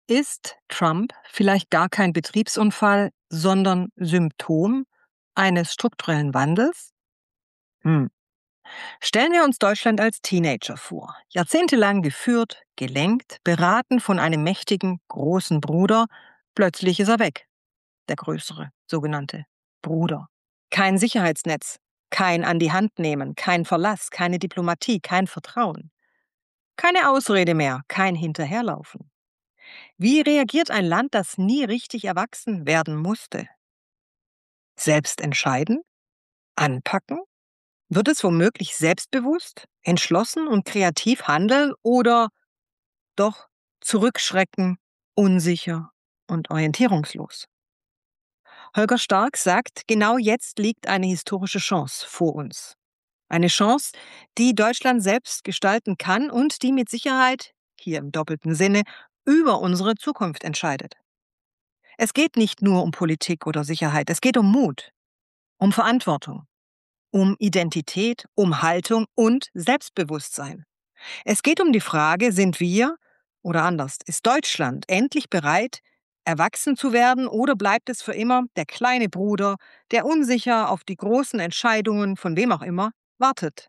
Ist Trump vielleicht gar kein Betriebsunfall, sondern Symptom eines strukturellen Wandels? Hm. Stellen wir uns Deutschland als Teenager vor. Jahrzehntelang geführt, gelenkt, beraten von einem mächtigen, großen Bruder. Plötzlich ist er weg. Der größere, sogenannte Bruder. Kein Sicherheitsnetz, kein an die Hand nehmen, kein Verlass, keine Diplomatie, kein Vertrauen. Keine Ausrede mehr, kein Hinterherlaufen. Wie reagiert ein Land, das nie richtig erwachsen werden musste? Selbst entscheiden? Anpacken? Wird es womöglich selbstbewusst, entschlossen und kreativ handeln oder doch zurückschrecken, unsicher und orientierungslos? Holger Stark sagt, genau jetzt liegt eine historische Chance vor uns. Eine Chance, die Deutschland selbst gestalten kann und die mit Sicherheit, hier im doppelten Sinne, über unsere Zukunft entscheidet. Es geht nicht nur um Politik oder Sicherheit, es geht um Mut, um Verantwortung, um Identität, um Haltung und Selbstbewusstsein. Es geht um die Frage, sind wir, oder anders, ist Deutschland endlich bereit, erwachsen zu werden oder bleibt es für immer der kleine Bruder, der unsicher auf die großen Entscheidungen von wem auch immer wartet?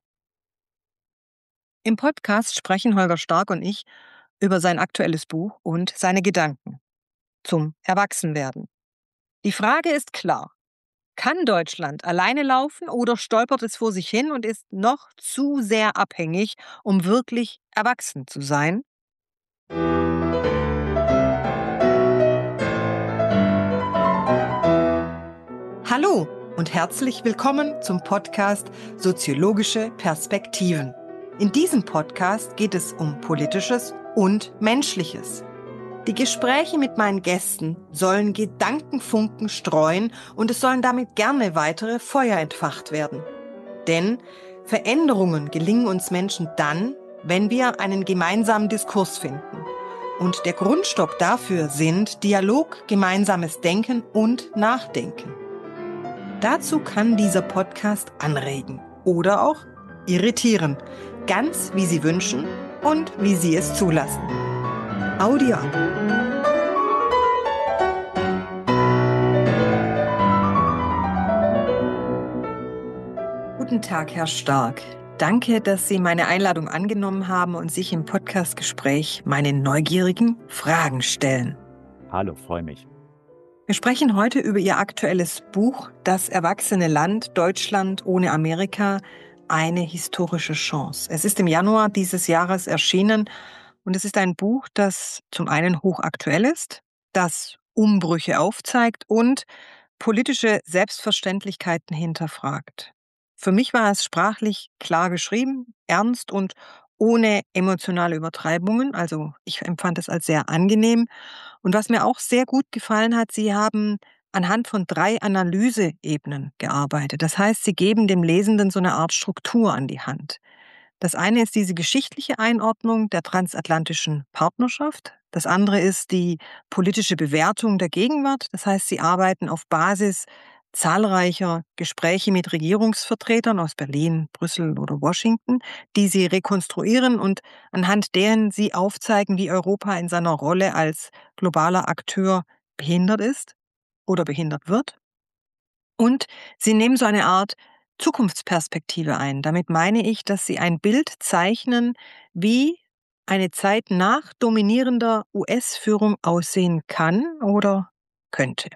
Im Podcast sprechen Holger Stark und ich über sein aktuelles Buch und seine Gedanken zum Erwachsenwerden. Die Frage ist klar. Kann Deutschland alleine laufen oder stolpert es vor sich hin und ist noch zu sehr abhängig, um wirklich erwachsen zu sein? Hallo und herzlich willkommen zum Podcast Soziologische Perspektiven. In diesem Podcast geht es um Politisches und Menschliches. Die Gespräche mit meinen Gästen sollen Gedankenfunken streuen und es sollen damit gerne weitere Feuer entfacht werden. Denn Veränderungen gelingen uns Menschen dann, wenn wir einen gemeinsamen Diskurs finden. Und der Grundstock dafür sind Dialog, gemeinsames Denken und Nachdenken. Dazu kann dieser Podcast anregen oder auch irritieren, ganz wie Sie wünschen und wie Sie es zulassen. Audio ab. Guten Tag, Herr Stark. Danke, dass Sie meine Einladung angenommen haben und sich im Podcastgespräch meine neugierigen Fragen stellen. Hallo, freue mich. Wir sprechen heute über Ihr aktuelles Buch Das erwachsene Land Deutschland ohne Amerika, eine historische Chance. Es ist im Januar dieses Jahres erschienen und es ist ein Buch, das zum einen hochaktuell ist, das Umbrüche aufzeigt und politische Selbstverständlichkeiten hinterfragt. Für mich war es sprachlich klar geschrieben, ernst und ohne emotionale Übertreibungen. Also ich empfand es als sehr angenehm. Und was mir auch sehr gut gefallen hat, Sie haben anhand von 3 Analyseebenen gearbeitet. Das heißt, Sie geben dem Lesenden so eine Art Struktur an die Hand. Das eine ist diese geschichtliche Einordnung der transatlantischen Partnerschaft. Das andere ist die politische Bewertung der Gegenwart. Das heißt, Sie arbeiten auf Basis zahlreicher Gespräche mit Regierungsvertretern aus Berlin, Brüssel oder Washington, die Sie rekonstruieren und anhand deren Sie aufzeigen, wie Europa in seiner Rolle als globaler Akteur behindert ist oder behindert wird. Und Sie nehmen so eine Art Zukunftsperspektive ein. Damit meine ich, dass Sie ein Bild zeichnen, wie eine Zeit nach dominierender US-Führung aussehen kann oder könnte.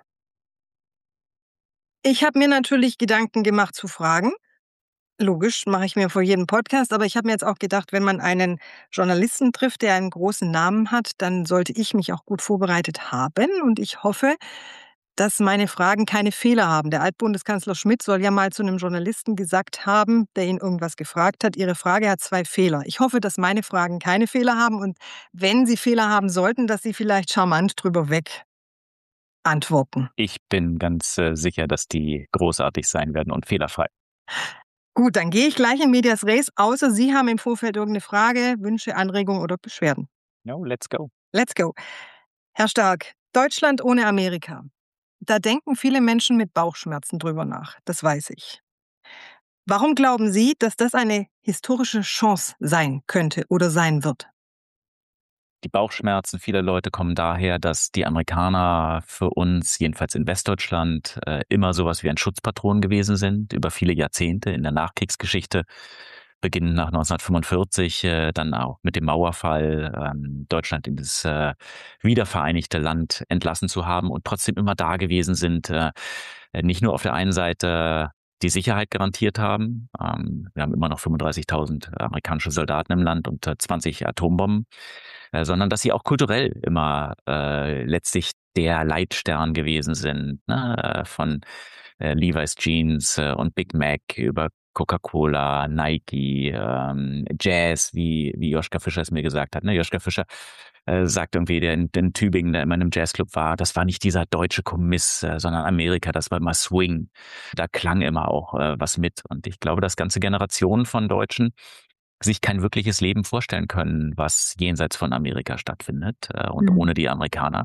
Ich habe mir natürlich Gedanken gemacht zu Fragen. Logisch, mache ich mir vor jedem Podcast, aber ich habe mir jetzt auch gedacht, wenn man einen Journalisten trifft, der einen großen Namen hat, dann sollte ich mich auch gut vorbereitet haben und ich hoffe, dass meine Fragen keine Fehler haben. Der Altbundeskanzler Schmidt soll ja mal zu einem Journalisten gesagt haben, der ihn irgendwas gefragt hat, Ihre Frage hat 2 Fehler. Ich hoffe, dass meine Fragen keine Fehler haben und wenn sie Fehler haben sollten, dass Sie vielleicht charmant drüber weg antworten. Ich bin ganz sicher, dass die großartig sein werden und fehlerfrei. Gut, dann gehe ich gleich in medias res, außer Sie haben im Vorfeld irgendeine Frage, Wünsche, Anregungen oder Beschwerden. No, let's go. Let's go. Herr Stark, Deutschland ohne Amerika. Da denken viele Menschen mit Bauchschmerzen drüber nach, das weiß ich. Warum glauben Sie, dass das eine historische Chance sein könnte oder sein wird? Die Bauchschmerzen vieler Leute kommen daher, dass die Amerikaner für uns, jedenfalls in Westdeutschland, immer sowas wie ein Schutzpatron gewesen sind, über viele Jahrzehnte in der Nachkriegsgeschichte, beginnend nach 1945, dann auch mit dem Mauerfall, Deutschland in das wiedervereinigte Land entlassen zu haben und trotzdem immer da gewesen sind, nicht nur auf der einen Seite die Sicherheit garantiert haben. Wir haben immer noch 35.000 amerikanische Soldaten im Land und 20 Atombomben, sondern dass sie auch kulturell immer letztlich der Leitstern gewesen sind, ne? Von Levi's Jeans und Big Mac über Coca-Cola, Nike, Jazz, wie Joschka Fischer es mir gesagt hat. Ne? Joschka Fischer sagt irgendwie, der in Tübingen, der immer in einem Jazzclub war, das war nicht dieser deutsche Kommiss, sondern Amerika, das war immer Swing. Da klang immer auch was mit. Und ich glaube, dass ganze Generationen von Deutschen sich kein wirkliches Leben vorstellen können, was jenseits von Amerika stattfindet und Mhm. ohne die Amerikaner.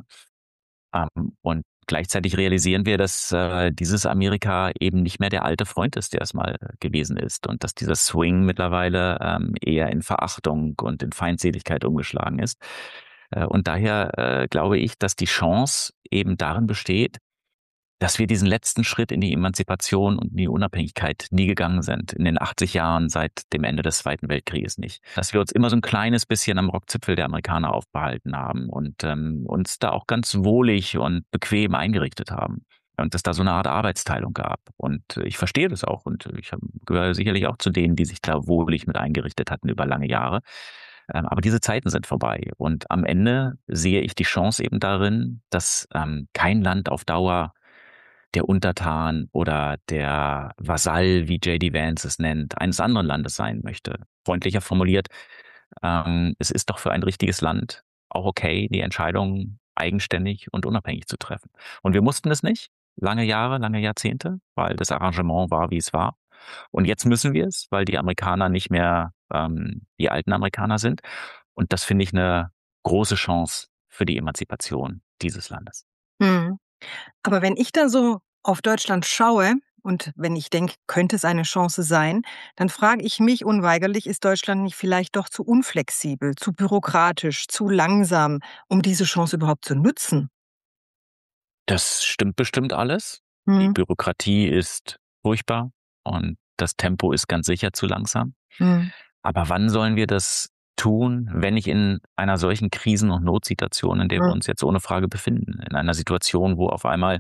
Und gleichzeitig realisieren wir, dass dieses Amerika eben nicht mehr der alte Freund ist, der es mal gewesen ist. Und dass dieser Swing mittlerweile eher in Verachtung und in Feindseligkeit umgeschlagen ist. Und daher glaube ich, dass die Chance eben darin besteht, dass wir diesen letzten Schritt in die Emanzipation und in die Unabhängigkeit nie gegangen sind, in den 80 Jahren seit dem Ende des Zweiten Weltkrieges nicht. Dass wir uns immer so ein kleines bisschen am Rockzipfel der Amerikaner aufbehalten haben und uns da auch ganz wohlig und bequem eingerichtet haben. Und dass da so eine Art Arbeitsteilung gab. Und ich verstehe das auch. Und gehöre sicherlich auch zu denen, die sich da wohlig mit eingerichtet hatten über lange Jahre. Aber diese Zeiten sind vorbei. Und am Ende sehe ich die Chance eben darin, dass kein Land auf Dauer der Untertan oder der Vasall, wie J.D. Vance es nennt, eines anderen Landes sein möchte. Freundlicher formuliert, es ist doch für ein richtiges Land auch okay, die Entscheidung eigenständig und unabhängig zu treffen. Und wir mussten es nicht, lange Jahre, lange Jahrzehnte, weil das Arrangement war, wie es war. Und jetzt müssen wir es, weil die Amerikaner nicht mehr die alten Amerikaner sind. Und das finde ich eine große Chance für die Emanzipation dieses Landes. Mhm. Aber wenn ich dann so auf Deutschland schaue und wenn ich denke, könnte es eine Chance sein, dann frage ich mich unweigerlich, ist Deutschland nicht vielleicht doch zu unflexibel, zu bürokratisch, zu langsam, um diese Chance überhaupt zu nutzen? Das stimmt bestimmt alles. Die Mhm. Bürokratie ist furchtbar und das Tempo ist ganz sicher zu langsam. Mhm. Aber wann sollen wir das tun, wenn nicht in einer solchen Krisen- und Notsituation, in der wir Mhm. uns jetzt ohne Frage befinden? In einer Situation, wo auf einmal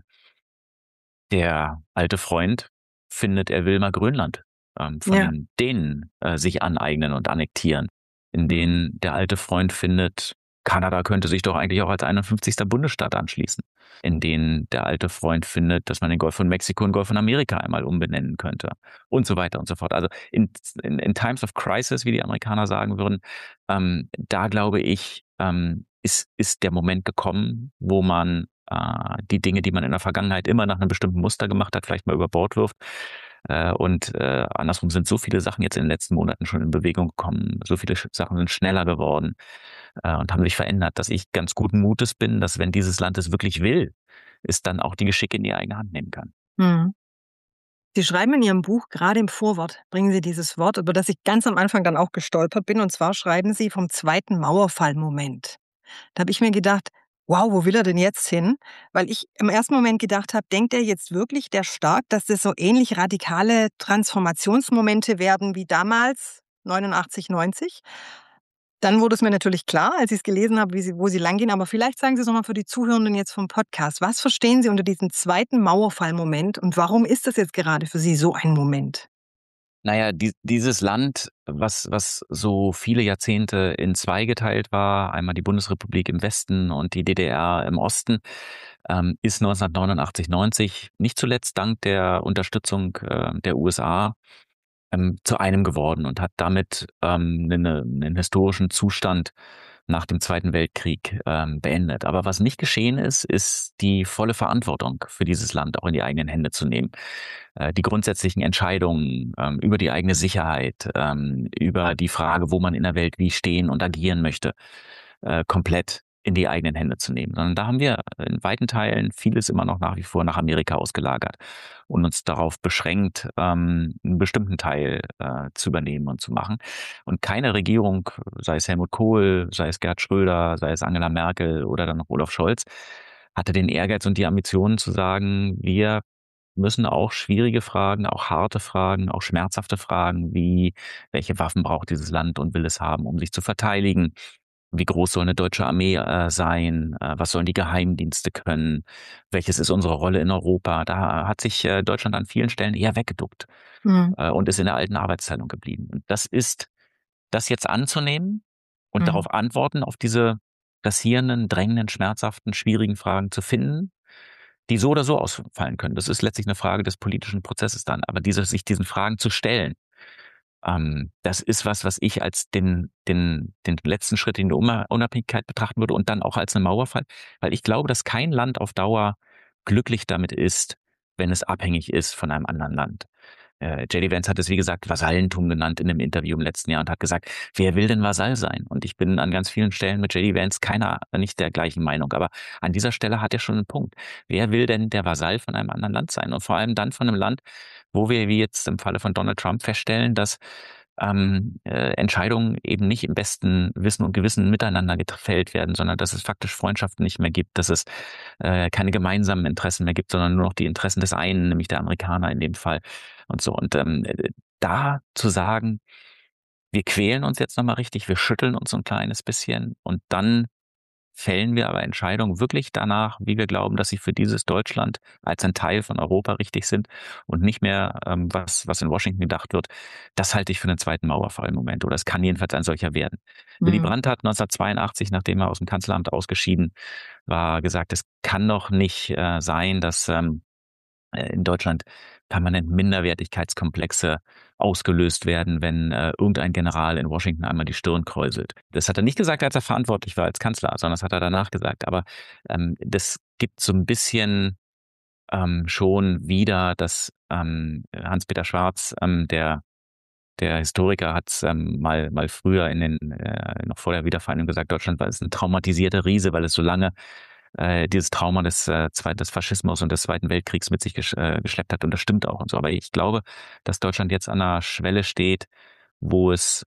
der alte Freund findet, er will mal Grönland von Ja. den Dänen sich aneignen und annektieren. In Mhm. denen der alte Freund findet, Kanada könnte sich doch eigentlich auch als 51. Bundesstaat anschließen. In denen der alte Freund findet, dass man den Golf von Mexiko in Golf von Amerika einmal umbenennen könnte. Und so weiter und so fort. Also in Times of Crisis, wie die Amerikaner sagen würden, da glaube ich, ist der Moment gekommen, wo man die Dinge, die man in der Vergangenheit immer nach einem bestimmten Muster gemacht hat, vielleicht mal über Bord wirft. Und andersrum sind so viele Sachen jetzt in den letzten Monaten schon in Bewegung gekommen. So viele Sachen sind schneller geworden und haben sich verändert, dass ich ganz guten Mutes bin, dass wenn dieses Land es wirklich will, es dann auch die Geschicke in die eigene Hand nehmen kann. Mhm. Sie schreiben in Ihrem Buch, gerade im Vorwort bringen Sie dieses Wort, über das ich ganz am Anfang dann auch gestolpert bin, und zwar schreiben Sie vom zweiten Mauerfallmoment. Da habe ich mir gedacht: „Wow, wo will er denn jetzt hin?“ Weil ich im ersten Moment gedacht habe: „Denkt er jetzt wirklich, der Stark, dass das so ähnlich radikale Transformationsmomente werden wie damals 89, 90?“ Dann wurde es mir natürlich klar, als ich es gelesen habe, wo Sie langgehen, aber vielleicht sagen Sie es noch mal für die Zuhörenden jetzt vom Podcast. Was verstehen Sie unter diesem zweiten Mauerfallmoment und warum ist das jetzt gerade für Sie so ein Moment? Naja, dieses Land, was so viele Jahrzehnte in zwei geteilt war, einmal die Bundesrepublik im Westen und die DDR im Osten, ist 1989, 90 nicht zuletzt dank der Unterstützung der USA zu einem geworden und hat damit einen historischen Zustand nach dem Zweiten Weltkrieg beendet. Aber was nicht geschehen ist, ist die volle Verantwortung für dieses Land auch in die eigenen Hände zu nehmen. Die grundsätzlichen Entscheidungen über die eigene Sicherheit, über die Frage, wo man in der Welt wie stehen und agieren möchte, komplett in die eigenen Hände zu nehmen, sondern da haben wir in weiten Teilen vieles immer noch nach wie vor nach Amerika ausgelagert und uns darauf beschränkt, einen bestimmten Teil zu übernehmen und zu machen. Und keine Regierung, sei es Helmut Kohl, sei es Gerd Schröder, sei es Angela Merkel oder dann noch Olaf Scholz, hatte den Ehrgeiz und die Ambitionen zu sagen, wir müssen auch schwierige Fragen, auch harte Fragen, auch schmerzhafte Fragen wie, welche Waffen braucht dieses Land und will es haben, um sich zu verteidigen? Wie groß soll eine deutsche Armee sein? Was sollen die Geheimdienste können? Welches ist unsere Rolle in Europa? Da hat sich Deutschland an vielen Stellen eher weggeduckt Mhm. und ist in der alten Arbeitsteilung geblieben. Und das jetzt anzunehmen und Mhm. darauf Antworten auf diese pressierenden, drängenden, schmerzhaften, schwierigen Fragen zu finden, die so oder so ausfallen können. Das ist letztlich eine Frage des politischen Prozesses dann. Aber sich diesen Fragen zu stellen, das ist was ich als den letzten Schritt in die Unabhängigkeit betrachten würde und dann auch als einen Mauerfall, weil ich glaube, dass kein Land auf Dauer glücklich damit ist, wenn es abhängig ist von einem anderen Land. JD Vance hat es, wie gesagt, Vasallentum genannt in einem Interview im letzten Jahr und hat gesagt, wer will denn Vasall sein? Und ich bin an ganz vielen Stellen mit JD Vance nicht der gleichen Meinung, aber an dieser Stelle hat er schon einen Punkt. Wer will denn der Vasall von einem anderen Land sein? Und vor allem dann von einem Land, wo wir, wie jetzt im Falle von Donald Trump, feststellen, dass Entscheidungen eben nicht im besten Wissen und Gewissen miteinander gefällt werden, sondern dass es faktisch Freundschaften nicht mehr gibt, dass es keine gemeinsamen Interessen mehr gibt, sondern nur noch die Interessen des einen, nämlich der Amerikaner in dem Fall und so. Und da zu sagen, wir quälen uns jetzt nochmal richtig, wir schütteln uns so ein kleines bisschen und dann fällen wir aber Entscheidungen wirklich danach, wie wir glauben, dass sie für dieses Deutschland als ein Teil von Europa richtig sind und nicht mehr, was in Washington gedacht wird. Das halte ich für einen zweiten Mauerfall im Moment, oder es kann jedenfalls ein solcher werden. Willy Mhm. Brandt hat 1982, nachdem er aus dem Kanzleramt ausgeschieden war, gesagt, es kann doch nicht sein, dass in Deutschland permanent Minderwertigkeitskomplexe ausgelöst werden, wenn irgendein General in Washington einmal die Stirn kräuselt. Das hat er nicht gesagt, als er verantwortlich war als Kanzler, sondern das hat er danach gesagt. Aber das gibt so ein bisschen schon wieder, dass Hans-Peter Schwarz, der Historiker, hat es mal früher noch vor der Wiedervereinigung gesagt, Deutschland war es ein traumatisierter Riese, weil es so lange dieses Trauma des Faschismus und des Zweiten Weltkriegs mit sich geschleppt hat. Und das stimmt auch und so. Aber ich glaube, dass Deutschland jetzt an einer Schwelle steht, wo es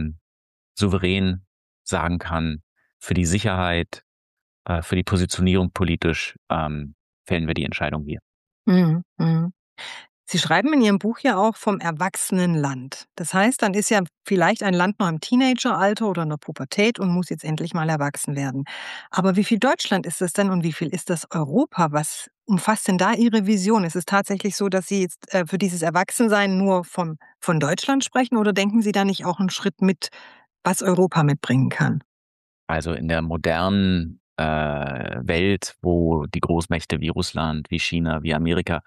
souverän sagen kann, für die Sicherheit, für die Positionierung politisch fällen wir die Entscheidung hier. Mhm. Mhm. Sie schreiben in Ihrem Buch ja auch vom erwachsenen Land. Das heißt, dann ist ja vielleicht ein Land noch im Teenageralter oder in der Pubertät und muss jetzt endlich mal erwachsen werden. Aber wie viel Deutschland ist das denn und wie viel ist das Europa? Was umfasst denn da Ihre Vision? Ist es tatsächlich so, dass Sie jetzt für dieses Erwachsensein nur von Deutschland sprechen oder denken Sie da nicht auch einen Schritt mit, was Europa mitbringen kann? Also in der modernen Welt, wo die Großmächte wie Russland, wie China, wie Amerika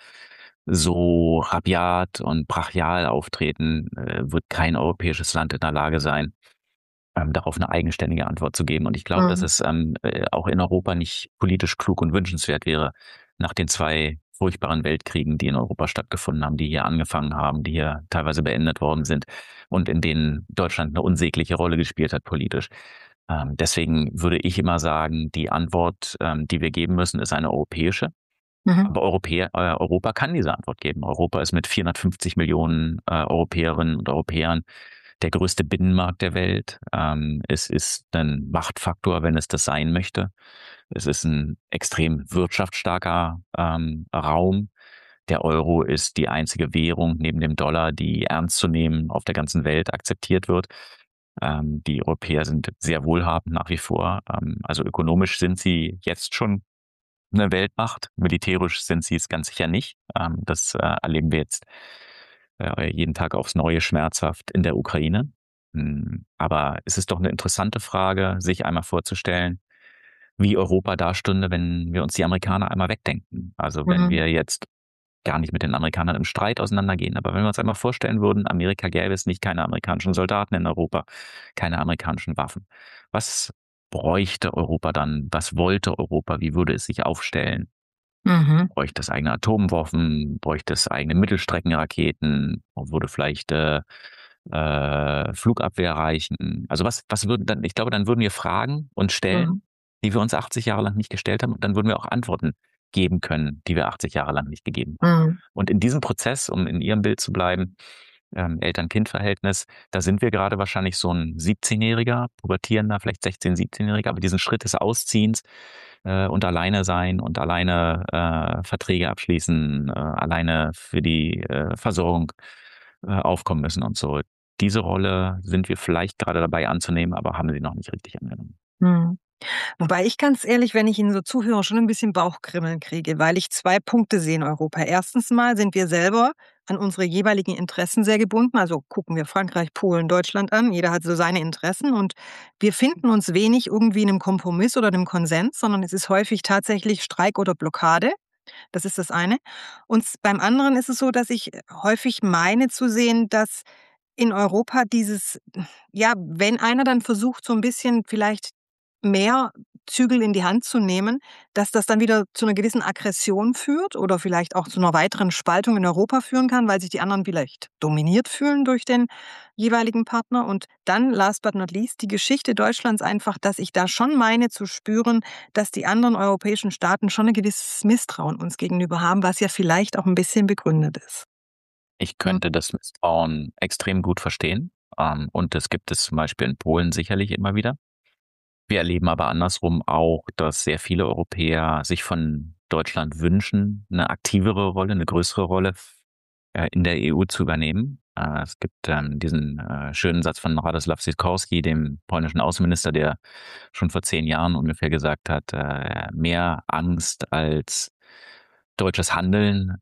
so rabiat und brachial auftreten, wird kein europäisches Land in der Lage sein, darauf eine eigenständige Antwort zu geben. Und ich glaube, dass Mhm. es auch in Europa nicht politisch klug und wünschenswert wäre, nach den zwei furchtbaren Weltkriegen, die in Europa stattgefunden haben, die hier angefangen haben, die hier teilweise beendet worden sind und in denen Deutschland eine unsägliche Rolle gespielt hat politisch. Deswegen würde ich immer sagen, die Antwort, die wir geben müssen, ist eine europäische. Mhm. Aber Europa kann diese Antwort geben. Europa ist mit 450 Millionen Europäerinnen und Europäern der größte Binnenmarkt der Welt. Es ist ein Machtfaktor, wenn es das sein möchte. Es ist ein extrem wirtschaftsstarker Raum. Der Euro ist die einzige Währung neben dem Dollar, die ernst zu nehmen auf der ganzen Welt akzeptiert wird. Die Europäer sind sehr wohlhabend nach wie vor. Also ökonomisch sind sie jetzt schon eine Weltmacht. Militärisch sind sie es ganz sicher nicht. Das erleben wir jetzt jeden Tag aufs Neue schmerzhaft in der Ukraine. Aber es ist doch eine interessante Frage, sich einmal vorzustellen, wie Europa dastünde, wenn wir uns die Amerikaner einmal wegdenken. Also wenn Mhm. wir jetzt gar nicht mit den Amerikanern im Streit auseinandergehen, aber wenn wir uns einmal vorstellen würden, Amerika gäbe es nicht, keine amerikanischen Soldaten in Europa, keine amerikanischen Waffen. Was bräuchte Europa dann? Was wollte Europa? Wie würde es sich aufstellen? Mhm. Bräuchte es eigene Atomwaffen? Bräuchte es eigene Mittelstreckenraketen? Würde vielleicht Flugabwehr reichen? Also was würden dann, ich glaube, dann würden wir Fragen uns Mhm. stellen, die wir uns 80 Jahre lang nicht gestellt haben. Und dann würden wir auch Antworten geben können, die wir 80 Jahre lang nicht gegeben haben. Mhm. Und in diesem Prozess, um in Ihrem Bild zu bleiben, Eltern-Kind-Verhältnis, da sind wir gerade wahrscheinlich so ein 17-Jähriger, pubertierender, vielleicht 16-, 17-Jähriger, aber diesen Schritt des Ausziehens und alleine sein und alleine Verträge abschließen, alleine für die Versorgung aufkommen müssen und so. Diese Rolle sind wir vielleicht gerade dabei anzunehmen, aber haben sie noch nicht richtig angenommen. Mhm. Wobei ich ganz ehrlich, wenn ich Ihnen so zuhöre, schon ein bisschen Bauchkrimmeln kriege, weil ich 2 Punkte sehe in Europa. Erstens mal sind wir selber an unsere jeweiligen Interessen sehr gebunden. Also, gucken wir Frankreich, Polen, Deutschland an. Jeder hat so seine Interessen und wir finden uns wenig irgendwie in einem Kompromiss oder einem Konsens, sondern es ist häufig tatsächlich Streik oder Blockade. Das ist das eine. Und beim anderen ist es so, dass ich häufig meine zu sehen, dass in Europa dieses ja, wenn einer dann versucht, so ein bisschen vielleicht mehr Zügel in die Hand zu nehmen, dass das dann wieder zu einer gewissen Aggression führt oder vielleicht auch zu einer weiteren Spaltung in Europa führen kann, weil sich die anderen vielleicht dominiert fühlen durch den jeweiligen Partner. Und dann, last but not least, die Geschichte Deutschlands einfach, dass ich da schon meine zu spüren, dass die anderen europäischen Staaten schon ein gewisses Misstrauen uns gegenüber haben, was ja vielleicht auch ein bisschen begründet ist. Ich Mhm. könnte das Misstrauen extrem gut verstehen. Und das gibt es zum Beispiel in Polen sicherlich immer wieder. Wir erleben aber andersrum auch, dass sehr viele Europäer sich von Deutschland wünschen, eine aktivere Rolle, eine größere Rolle in der EU zu übernehmen. Es gibt diesen schönen Satz von Radosław Sikorski, dem polnischen Außenminister, der schon vor 10 Jahren ungefähr gesagt hat, mehr Angst als deutsches Handeln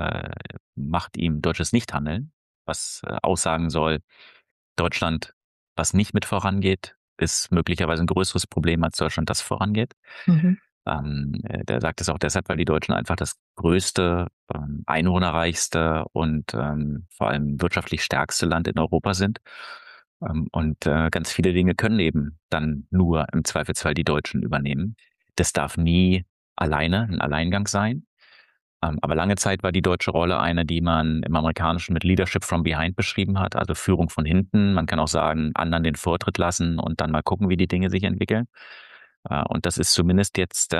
macht ihm deutsches Nichthandeln, was aussagen soll, Deutschland, was nicht mit vorangeht, ist möglicherweise ein größeres Problem als Deutschland, das vorangeht. Mhm. Der sagt es auch deshalb, weil die Deutschen einfach das größte, einwohnerreichste und vor allem wirtschaftlich stärkste Land in Europa sind. Und ganz viele Dinge können eben dann nur im Zweifelsfall die Deutschen übernehmen. Das darf nie alleine ein Alleingang sein. Aber lange Zeit war die deutsche Rolle eine, die man im Amerikanischen mit Leadership from behind beschrieben hat, also Führung von hinten. Man kann auch sagen, anderen den Vortritt lassen und dann mal gucken, wie die Dinge sich entwickeln. Und das ist zumindest jetzt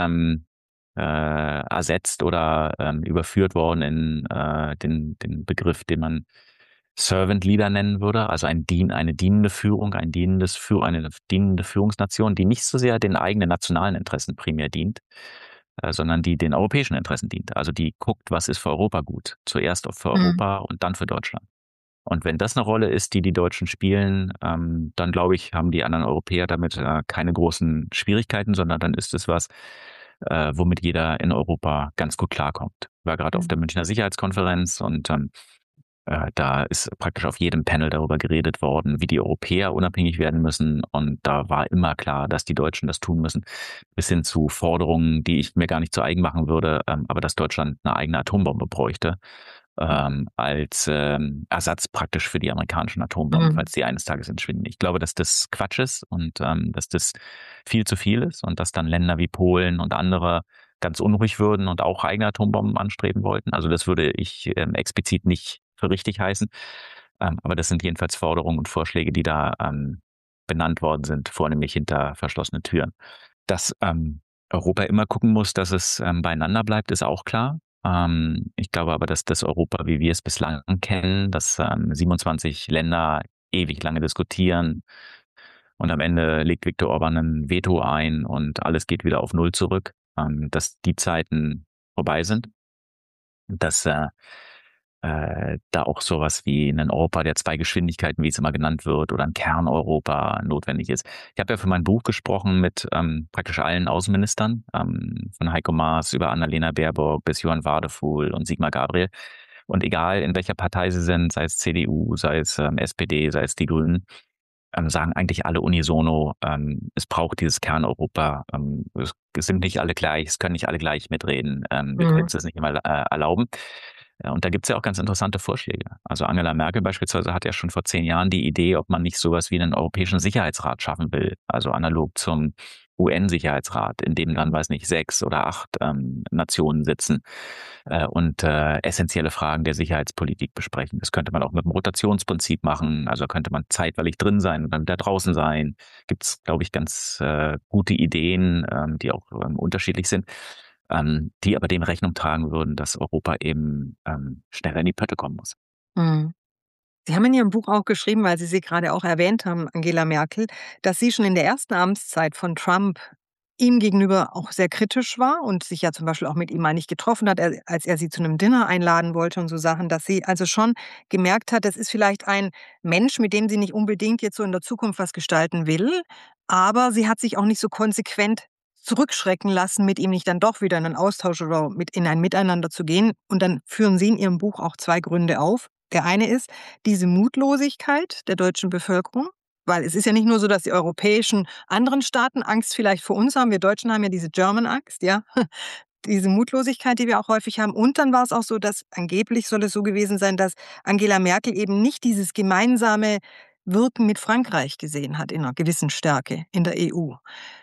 ersetzt oder überführt worden in den Begriff, den man Servant Leader nennen würde, also eine dienende Führung, eine dienende Führungsnation, die nicht so sehr den eigenen nationalen Interessen primär dient, sondern die den europäischen Interessen dient. Also die guckt, was ist für Europa gut. Zuerst für Mhm. Europa und dann für Deutschland. Und wenn das eine Rolle ist, die die Deutschen spielen, dann glaube ich, haben die anderen Europäer damit keine großen Schwierigkeiten, sondern dann ist es was, womit jeder in Europa ganz gut klarkommt. Ich war gerade auf Mhm. der Münchner Sicherheitskonferenz und da ist praktisch auf jedem Panel darüber geredet worden, wie die Europäer unabhängig werden müssen. Und da war immer klar, dass die Deutschen das tun müssen, bis hin zu Forderungen, die ich mir gar nicht zu eigen machen würde, aber dass Deutschland eine eigene Atombombe bräuchte, als Ersatz praktisch für die amerikanischen Atombomben, Mhm. falls die eines Tages entschwinden. Ich glaube, dass das Quatsch ist und dass das viel zu viel ist und dass dann Länder wie Polen und andere ganz unruhig würden und auch eigene Atombomben anstreben wollten. Also das würde ich explizit nicht für richtig heißen. Aber das sind jedenfalls Forderungen und Vorschläge, die da benannt worden sind, vornehmlich hinter verschlossenen Türen. Dass Europa immer gucken muss, dass es beieinander bleibt, ist auch klar. Ich glaube aber, dass das Europa, wie wir es bislang kennen, dass 27 Länder ewig lange diskutieren und am Ende legt Viktor Orban ein Veto ein und alles geht wieder auf Null zurück, dass die Zeiten vorbei sind, dass da auch sowas wie ein Europa der zwei Geschwindigkeiten, wie es immer genannt wird, oder ein Kerneuropa notwendig ist. Ich habe ja für mein Buch gesprochen mit praktisch allen Außenministern, von Heiko Maas über Annalena Baerbock bis Johann Wadefuhl und Sigmar Gabriel. Und egal in welcher Partei sie sind, sei es CDU, sei es SPD, sei es die Grünen, sagen eigentlich alle unisono, es braucht dieses Kerneuropa. Es sind nicht alle gleich, es können nicht alle gleich mitreden. Wir können Mhm. uns das nicht immer erlauben. Ja, und da gibt's ja auch ganz interessante Vorschläge. Also Angela Merkel beispielsweise hat ja schon vor 10 Jahren die Idee, ob man nicht sowas wie einen Europäischen Sicherheitsrat schaffen will. Also analog zum UN-Sicherheitsrat, in dem dann, weiß nicht, 6 oder 8 Nationen sitzen und essentielle Fragen der Sicherheitspolitik besprechen. Das könnte man auch mit dem Rotationsprinzip machen. Also könnte man zeitweilig drin sein und dann wieder draußen sein. Gibt es, glaube ich, ganz gute Ideen, die auch unterschiedlich sind, die aber dem Rechnung tragen würden, dass Europa eben schneller in die Pötte kommen muss. Mhm. Sie haben in Ihrem Buch auch geschrieben, weil Sie sie gerade auch erwähnt haben, Angela Merkel, dass sie schon in der ersten Amtszeit von Trump ihm gegenüber auch sehr kritisch war und sich ja zum Beispiel auch mit ihm mal nicht getroffen hat, als er sie zu einem Dinner einladen wollte und so Sachen, dass sie also schon gemerkt hat, das ist vielleicht ein Mensch, mit dem sie nicht unbedingt jetzt so in der Zukunft was gestalten will, aber sie hat sich auch nicht so konsequent zurückschrecken lassen, mit ihm nicht dann doch wieder in einen Austausch oder in ein Miteinander zu gehen. Und dann führen Sie in Ihrem Buch auch 2 Gründe auf. Der eine ist diese Mutlosigkeit der deutschen Bevölkerung, weil es ist ja nicht nur so, dass die europäischen anderen Staaten Angst vielleicht vor uns haben. Wir Deutschen haben ja diese German Angst, ja, diese Mutlosigkeit, die wir auch häufig haben. Und dann war es auch so, dass angeblich soll es so gewesen sein, dass Angela Merkel eben nicht dieses gemeinsame Wirken mit Frankreich gesehen hat in einer gewissen Stärke in der EU.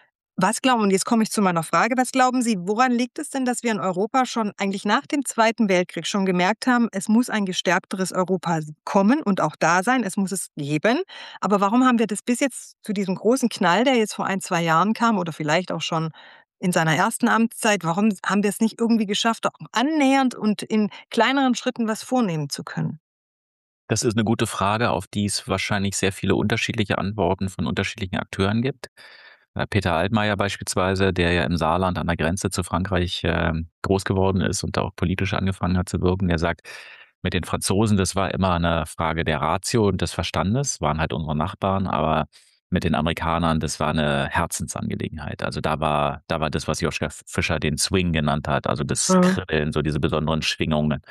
Und jetzt komme ich zu meiner Frage, was glauben Sie, woran liegt es denn, dass wir in Europa schon eigentlich nach dem Zweiten Weltkrieg schon gemerkt haben, es muss ein gestärkteres Europa kommen und auch da sein, es muss es geben. Aber warum haben wir das bis jetzt zu diesem großen Knall, der jetzt vor 1, 2 Jahren kam oder vielleicht auch schon in seiner ersten Amtszeit, warum haben wir es nicht irgendwie geschafft, auch annähernd und in kleineren Schritten was vornehmen zu können? Das ist eine gute Frage, auf die es wahrscheinlich sehr viele unterschiedliche Antworten von unterschiedlichen Akteuren gibt. Peter Altmaier beispielsweise, der ja im Saarland an der Grenze zu Frankreich groß geworden ist und da auch politisch angefangen hat zu wirken, der sagt, mit den Franzosen, das war immer eine Frage der Ratio und des Verstandes, waren halt unsere Nachbarn, aber mit den Amerikanern, das war eine Herzensangelegenheit. Also da war das, was Joschka Fischer den Swing genannt hat, also das Mhm. Kribbeln, so diese besonderen Schwingungen.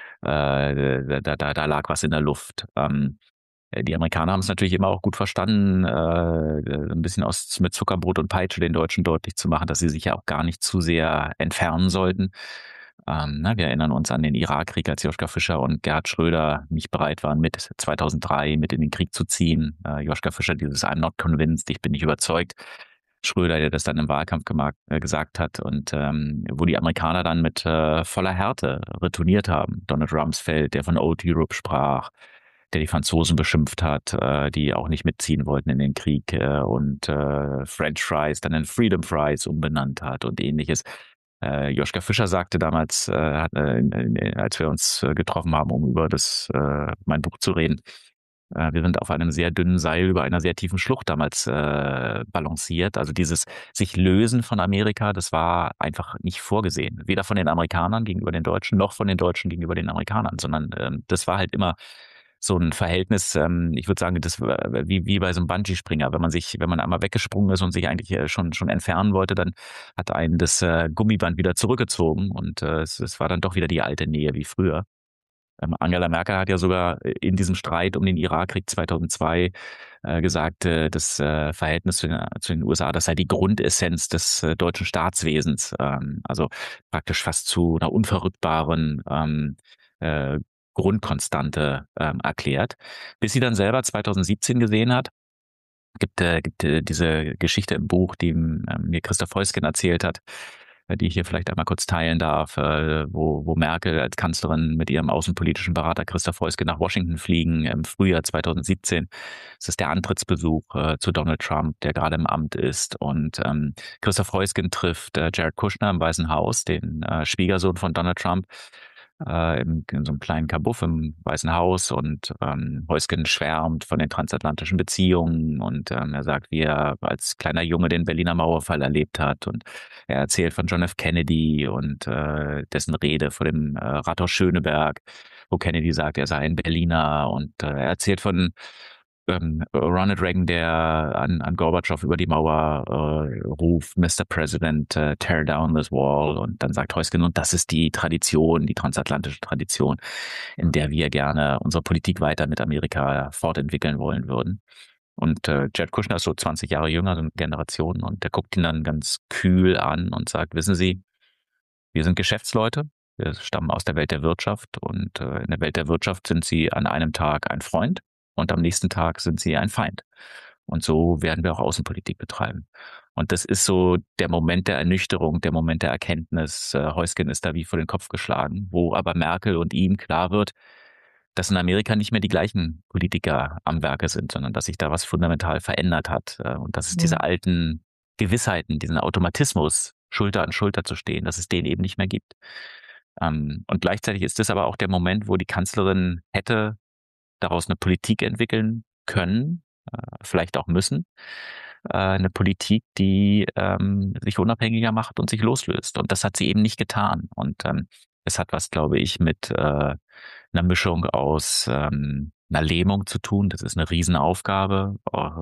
Da lag was in der Luft. Die Amerikaner haben es natürlich immer auch gut verstanden, ein bisschen mit Zuckerbrot und Peitsche den Deutschen deutlich zu machen, dass sie sich ja auch gar nicht zu sehr entfernen sollten. Wir erinnern uns an den Irakkrieg, als Joschka Fischer und Gerhard Schröder nicht bereit waren, mit 2003 mit in den Krieg zu ziehen. Joschka Fischer dieses I'm not convinced, ich bin nicht überzeugt. Schröder, der das dann im Wahlkampf gesagt hat und wo die Amerikaner dann mit voller Härte retourniert haben. Donald Rumsfeld, der von Old Europe sprach, der die Franzosen beschimpft hat, die auch nicht mitziehen wollten in den Krieg und French Fries dann in Freedom Fries umbenannt hat und ähnliches. Joschka Fischer sagte damals, als wir uns getroffen haben, um über mein Buch zu reden, wir sind auf einem sehr dünnen Seil über einer sehr tiefen Schlucht damals balanciert. Also dieses sich lösen von Amerika, das war einfach nicht vorgesehen. Weder von den Amerikanern gegenüber den Deutschen, noch von den Deutschen gegenüber den Amerikanern, sondern das war halt immer so ein Verhältnis, ich würde sagen, das war wie bei so einem Bungee-Springer. Wenn man einmal weggesprungen ist und sich eigentlich schon entfernen wollte, dann hat einen das Gummiband wieder zurückgezogen und es war dann doch wieder die alte Nähe wie früher. Angela Merkel hat ja sogar in diesem Streit um den Irakkrieg 2002 gesagt, das Verhältnis zu den USA, das sei die Grundessenz des deutschen Staatswesens, also praktisch fast zu einer unverrückbaren äh, Grundkonstante erklärt, bis sie dann selber 2017 gesehen hat, gibt diese Geschichte im Buch, die mir Christoph Heusgen erzählt hat, die ich hier vielleicht einmal kurz teilen darf, wo Merkel als Kanzlerin mit ihrem außenpolitischen Berater Christoph Heusgen nach Washington fliegen im Frühjahr 2017. Es ist der Antrittsbesuch zu Donald Trump, der gerade im Amt ist. Und Christoph Heusgen trifft Jared Kushner im Weißen Haus, den Schwiegersohn von Donald Trump, in so einem kleinen Kabuff im Weißen Haus und Heusgen schwärmt von den transatlantischen Beziehungen und er sagt, wie er als kleiner Junge den Berliner Mauerfall erlebt hat und er erzählt von John F. Kennedy und dessen Rede vor dem Rathaus Schöneberg, wo Kennedy sagt, er sei ein Berliner und er erzählt von Ronald Reagan, der an Gorbatschow über die Mauer ruft, Mr. President, tear down this wall. Und dann sagt Heusgen, und das ist die Tradition, die transatlantische Tradition, in der wir gerne unsere Politik weiter mit Amerika fortentwickeln wollen würden. Und Jared Kushner ist so 20 Jahre jünger, so eine Generation, und der guckt ihn dann ganz kühl an und sagt, wissen Sie, wir sind Geschäftsleute, wir stammen aus der Welt der Wirtschaft und in der Welt der Wirtschaft sind Sie an einem Tag ein Freund und am nächsten Tag sind Sie ein Feind. Und so werden wir auch Außenpolitik betreiben. Und das ist so der Moment der Ernüchterung, der Moment der Erkenntnis. Heusgen ist da wie vor den Kopf geschlagen, wo aber Merkel und ihm klar wird, dass in Amerika nicht mehr die gleichen Politiker am Werke sind, sondern dass sich da was fundamental verändert hat. Und dass es diese Mhm. alten Gewissheiten, diesen Automatismus, Schulter an Schulter zu stehen, dass es den eben nicht mehr gibt. Und gleichzeitig ist es aber auch der Moment, wo die Kanzlerin hätte daraus eine Politik entwickeln können, vielleicht auch müssen, eine Politik, die sich unabhängiger macht und sich loslöst. Und das hat sie eben nicht getan. Und es hat was, glaube ich, mit einer Mischung aus einer Lähmung zu tun. Das ist eine Riesenaufgabe,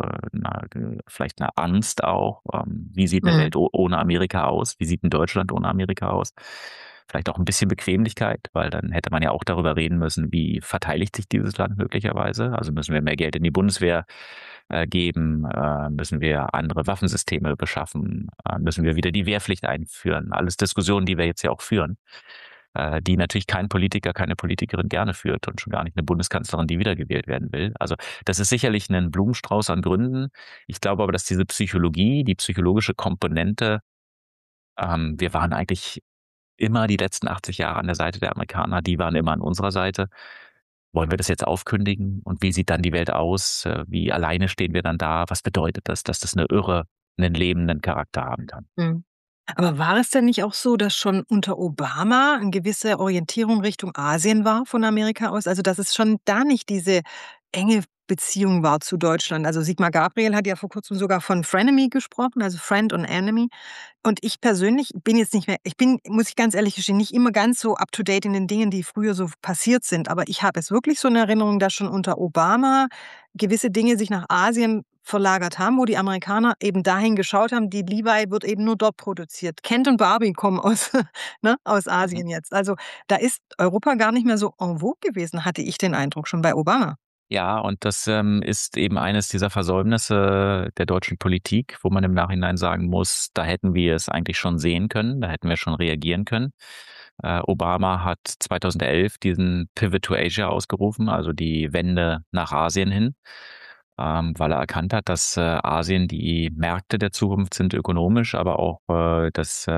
vielleicht eine Angst auch. Wie sieht eine Mhm. Welt ohne Amerika aus? Wie sieht ein Deutschland ohne Amerika aus? Vielleicht auch ein bisschen Bequemlichkeit, weil dann hätte man ja auch darüber reden müssen, wie verteidigt sich dieses Land möglicherweise. Also müssen wir mehr Geld in die Bundeswehr geben, müssen wir andere Waffensysteme beschaffen, müssen wir wieder die Wehrpflicht einführen. Alles Diskussionen, die wir jetzt ja auch führen, die natürlich kein Politiker, keine Politikerin gerne führt und schon gar nicht eine Bundeskanzlerin, die wiedergewählt werden will. Also das ist sicherlich ein Blumenstrauß an Gründen. Ich glaube aber, dass diese Psychologie, die psychologische Komponente, wir waren eigentlich immer die letzten 80 Jahre an der Seite der Amerikaner, die waren immer an unserer Seite. Wollen wir das jetzt aufkündigen? Und wie sieht dann die Welt aus? Wie alleine stehen wir dann da? Was bedeutet das, dass das eine irre, einen lebenden Charakter haben kann? Mhm. Aber war es denn nicht auch so, dass schon unter Obama eine gewisse Orientierung Richtung Asien war von Amerika aus? Also, dass es schon da nicht diese enge Beziehung war zu Deutschland? Also, Sigmar Gabriel hat ja vor Kurzem sogar von Frenemy gesprochen, also Friend und Enemy. Und ich persönlich bin jetzt nicht mehr ich bin, muss ich ganz ehrlich gestehen, nicht immer ganz so up to date in den Dingen, die früher so passiert sind. Aber ich habe es wirklich so in Erinnerung, dass schon unter Obama gewisse Dinge sich nach Asien verlagert haben, wo die Amerikaner eben dahin geschaut haben, die Levi wird eben nur dort produziert. Kent und Barbie kommen aus, ne, aus Mhm. Asien jetzt. Also, da ist Europa gar nicht mehr so en vogue gewesen, hatte ich den Eindruck, schon bei Obama. Ja, und das ist eben eines dieser Versäumnisse der deutschen Politik, wo man im Nachhinein sagen muss, da hätten wir es eigentlich schon sehen können, da hätten wir schon reagieren können. Obama hat 2011 diesen Pivot to Asia ausgerufen, also die Wende nach Asien hin, weil er erkannt hat, dass Asien die Märkte der Zukunft sind ökonomisch, aber auch das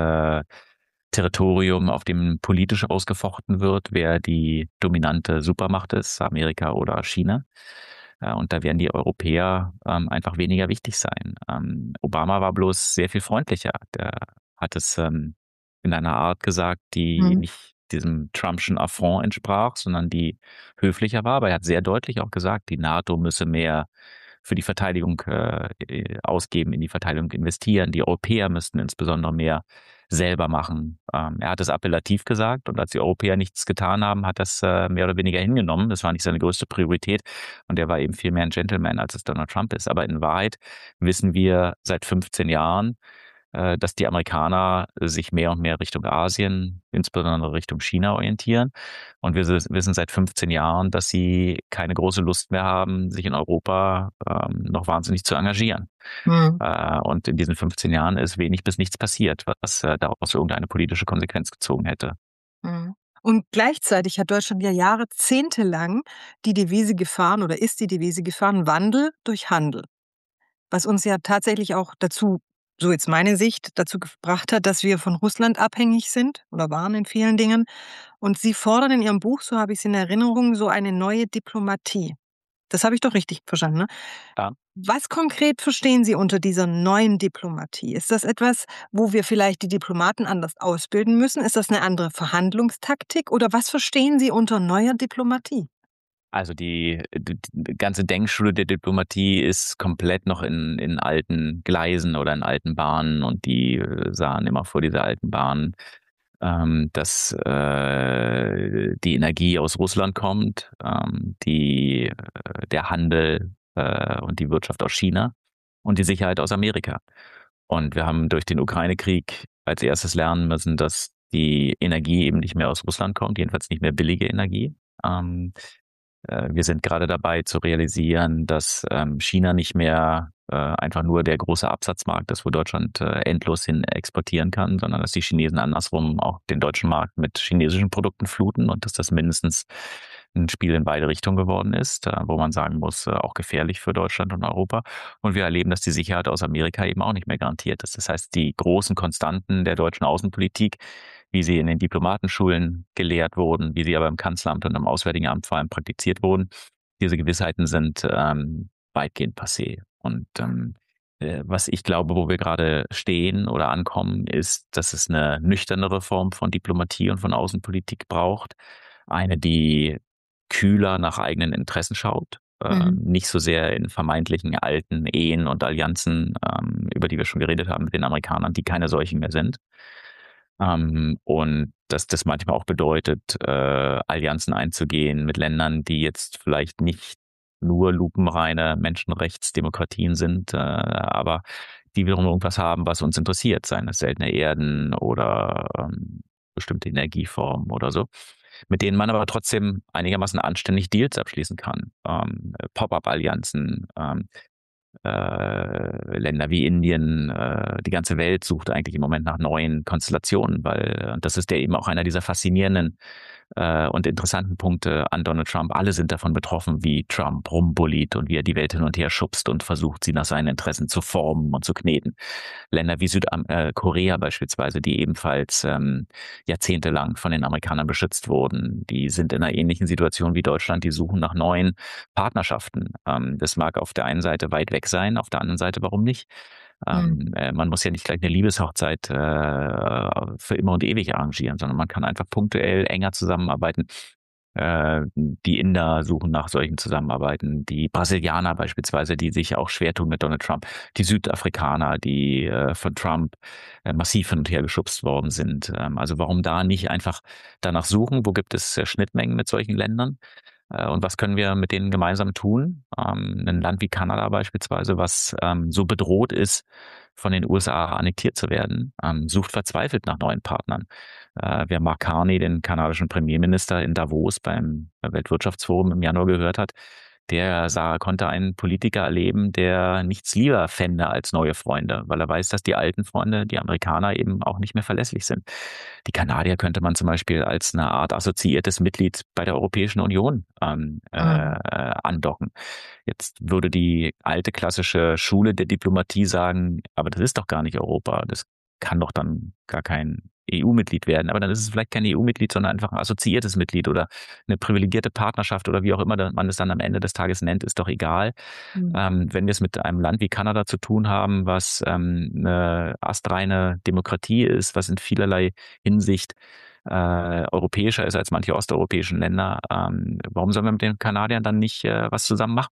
Territorium, auf dem politisch ausgefochten wird, wer die dominante Supermacht ist, Amerika oder China. Und da werden die Europäer einfach weniger wichtig sein. Obama war bloß sehr viel freundlicher. Der hat es in einer Art gesagt, die Mhm. nicht diesem Trumpschen Affront entsprach, sondern die höflicher war. Aber er hat sehr deutlich auch gesagt, die NATO müsse mehr für die Verteidigung ausgeben, in die Verteidigung investieren. Die Europäer müssten insbesondere mehr selber machen. Er hat es appellativ gesagt und als die Europäer nichts getan haben, hat das mehr oder weniger hingenommen. Das war nicht seine größte Priorität und er war eben viel mehr ein Gentleman, als es Donald Trump ist. Aber in Wahrheit wissen wir seit 15 Jahren, dass die Amerikaner sich mehr und mehr Richtung Asien, insbesondere Richtung China orientieren. Und wir wissen seit 15 Jahren, dass sie keine große Lust mehr haben, sich in Europa noch wahnsinnig zu engagieren. Mhm. Und in diesen 15 Jahren ist wenig bis nichts passiert, was daraus irgendeine politische Konsequenz gezogen hätte. Mhm. Und gleichzeitig hat Deutschland ja jahrzehntelang die Devise gefahren oder ist die Devise gefahren: Wandel durch Handel. Was uns ja tatsächlich auch dazu, so jetzt meine Sicht, dazu gebracht hat, dass wir von Russland abhängig sind oder waren in vielen Dingen. Und Sie fordern in Ihrem Buch, so habe ich es in Erinnerung, so eine neue Diplomatie. Das habe ich doch richtig verstanden, ne? Ja. Was konkret verstehen Sie unter dieser neuen Diplomatie? Ist das etwas, wo wir vielleicht die Diplomaten anders ausbilden müssen? Ist das eine andere Verhandlungstaktik oder was verstehen Sie unter neuer Diplomatie? Also die ganze Denkschule der Diplomatie ist komplett noch in alten Gleisen oder in alten Bahnen und die sahen immer vor dieser alten Bahn, dass die Energie aus Russland kommt, der Handel und die Wirtschaft aus China und die Sicherheit aus Amerika. Und wir haben durch den Ukraine-Krieg als erstes lernen müssen, dass die Energie eben nicht mehr aus Russland kommt, jedenfalls nicht mehr billige Energie. Wir sind gerade dabei zu realisieren, dass China nicht mehr einfach nur der große Absatzmarkt ist, wo Deutschland endlos hin exportieren kann, sondern dass die Chinesen andersrum auch den deutschen Markt mit chinesischen Produkten fluten und dass das mindestens ein Spiel in beide Richtungen geworden ist, wo man sagen muss, auch gefährlich für Deutschland und Europa. Und wir erleben, dass die Sicherheit aus Amerika eben auch nicht mehr garantiert ist. Das heißt, die großen Konstanten der deutschen Außenpolitik, wie sie in den Diplomatenschulen gelehrt wurden, wie sie aber im Kanzleramt und im Auswärtigen Amt vor allem praktiziert wurden, diese Gewissheiten sind weitgehend passé. Und was ich glaube, wo wir gerade stehen oder ankommen, ist, dass es eine nüchternere Form von Diplomatie und von Außenpolitik braucht. Eine, die kühler nach eigenen Interessen schaut, Mhm. nicht so sehr in vermeintlichen alten Ehen und Allianzen, über die wir schon geredet haben mit den Amerikanern, die keine solchen mehr sind. Und dass das manchmal auch bedeutet, Allianzen einzugehen mit Ländern, die jetzt vielleicht nicht nur lupenreine Menschenrechtsdemokratien sind, aber die wiederum irgendwas haben, was uns interessiert, seien es seltene Erden oder bestimmte Energieformen oder so, mit denen man aber trotzdem einigermaßen anständig Deals abschließen kann. Pop-up-Allianzen, Länder wie Indien, die ganze Welt sucht eigentlich im Moment nach neuen Konstellationen, weil das ist ja eben auch einer dieser faszinierenden und interessanten Punkte an Donald Trump. Alle sind davon betroffen, wie Trump rumbulliert und wie er die Welt hin und her schubst und versucht, sie nach seinen Interessen zu formen und zu kneten. Länder wie Südkorea beispielsweise, die ebenfalls jahrzehntelang von den Amerikanern beschützt wurden, die sind in einer ähnlichen Situation wie Deutschland, die suchen nach neuen Partnerschaften. Das mag auf der einen Seite weit weg sein, auf der anderen Seite warum nicht? Mhm. Man muss ja nicht gleich eine Liebeshochzeit für immer und ewig arrangieren, sondern man kann einfach punktuell enger zusammenarbeiten. Die Inder suchen nach solchen Zusammenarbeiten, die Brasilianer beispielsweise, die sich auch schwer tun mit Donald Trump, die Südafrikaner, die von Trump massiv hin und her geschubst worden sind. Also warum da nicht einfach danach suchen, wo gibt es Schnittmengen mit solchen Ländern? Und was können wir mit denen gemeinsam tun? Ein Land wie Kanada beispielsweise, was so bedroht ist, von den USA annektiert zu werden, sucht verzweifelt nach neuen Partnern. Wer Mark Carney, den kanadischen Premierminister in Davos beim Weltwirtschaftsforum im Januar gehört hat, konnte einen Politiker erleben, der nichts lieber fände als neue Freunde, weil er weiß, dass die alten Freunde, die Amerikaner, eben auch nicht mehr verlässlich sind. Die Kanadier könnte man zum Beispiel als eine Art assoziiertes Mitglied bei der Europäischen Union Mhm. andocken. Jetzt würde die alte klassische Schule der Diplomatie sagen, aber das ist doch gar nicht Europa, das kann doch dann gar kein EU-Mitglied werden. Aber dann ist es vielleicht kein EU-Mitglied, sondern einfach ein assoziiertes Mitglied oder eine privilegierte Partnerschaft oder wie auch immer man es dann am Ende des Tages nennt, ist doch egal. Mhm. Wenn wir es mit einem Land wie Kanada zu tun haben, was eine astreine Demokratie ist, was in vielerlei Hinsicht europäischer ist als manche osteuropäischen Länder, warum sollen wir mit den Kanadiern dann nicht was zusammen machen?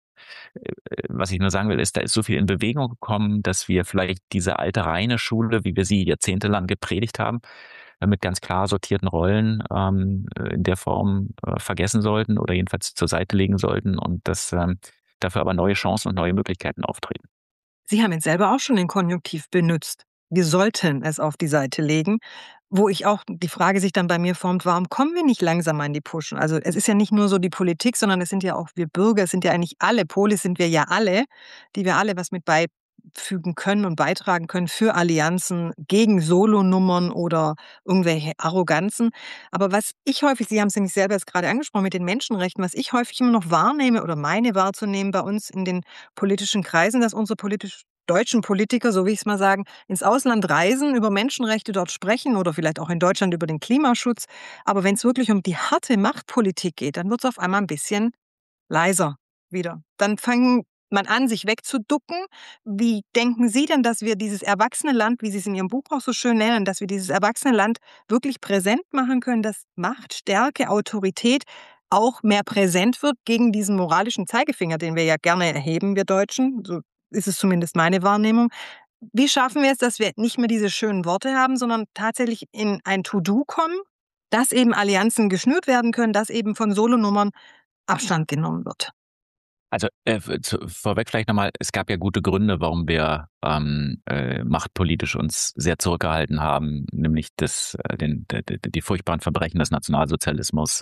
Was ich nur sagen will, ist, da ist so viel in Bewegung gekommen, dass wir vielleicht diese alte reine Schule, wie wir sie jahrzehntelang gepredigt haben, mit ganz klar sortierten Rollen in der Form vergessen sollten oder jedenfalls zur Seite legen sollten und dass dafür aber neue Chancen und neue Möglichkeiten auftreten. Sie haben jetzt selber auch schon den Konjunktiv benutzt. Wir sollten es auf die Seite legen, wo ich auch die Frage sich dann bei mir formt, warum kommen wir nicht langsam mal in die Puschen? Also, es ist ja nicht nur so die Politik, sondern es sind ja auch wir Bürger, es sind ja eigentlich alle, Polis sind wir ja alle, die wir alle was mit beifügen können und beitragen können für Allianzen gegen Solonummern oder irgendwelche Arroganzen. Aber was ich häufig Sie haben es nämlich selber jetzt gerade angesprochen mit den Menschenrechten, was ich häufig immer noch wahrnehme oder meine wahrzunehmen bei uns in den politischen Kreisen, dass unsere politisch deutschen Politiker, so will ich's mal sagen, ins Ausland reisen, über Menschenrechte dort sprechen oder vielleicht auch in Deutschland über den Klimaschutz. Aber wenn es wirklich um die harte Machtpolitik geht, dann wird's auf einmal ein bisschen leiser wieder. Dann fangen man an, sich wegzuducken. Wie denken Sie denn, dass wir dieses erwachsene Land, wie Sie es in Ihrem Buch auch so schön nennen, dass wir dieses erwachsene Land wirklich präsent machen können, dass Macht, Stärke, Autorität auch mehr präsent wird gegen diesen moralischen Zeigefinger, den wir ja gerne erheben, wir Deutschen? So ist es zumindest meine Wahrnehmung. Wie schaffen wir es, dass wir nicht mehr diese schönen Worte haben, sondern tatsächlich in ein To-do kommen, dass eben Allianzen geschnürt werden können, dass eben von Solonummern Abstand genommen wird? Also vorweg vielleicht nochmal, es gab ja gute Gründe, warum wir machtpolitisch uns sehr zurückgehalten haben, nämlich die furchtbaren Verbrechen des Nationalsozialismus.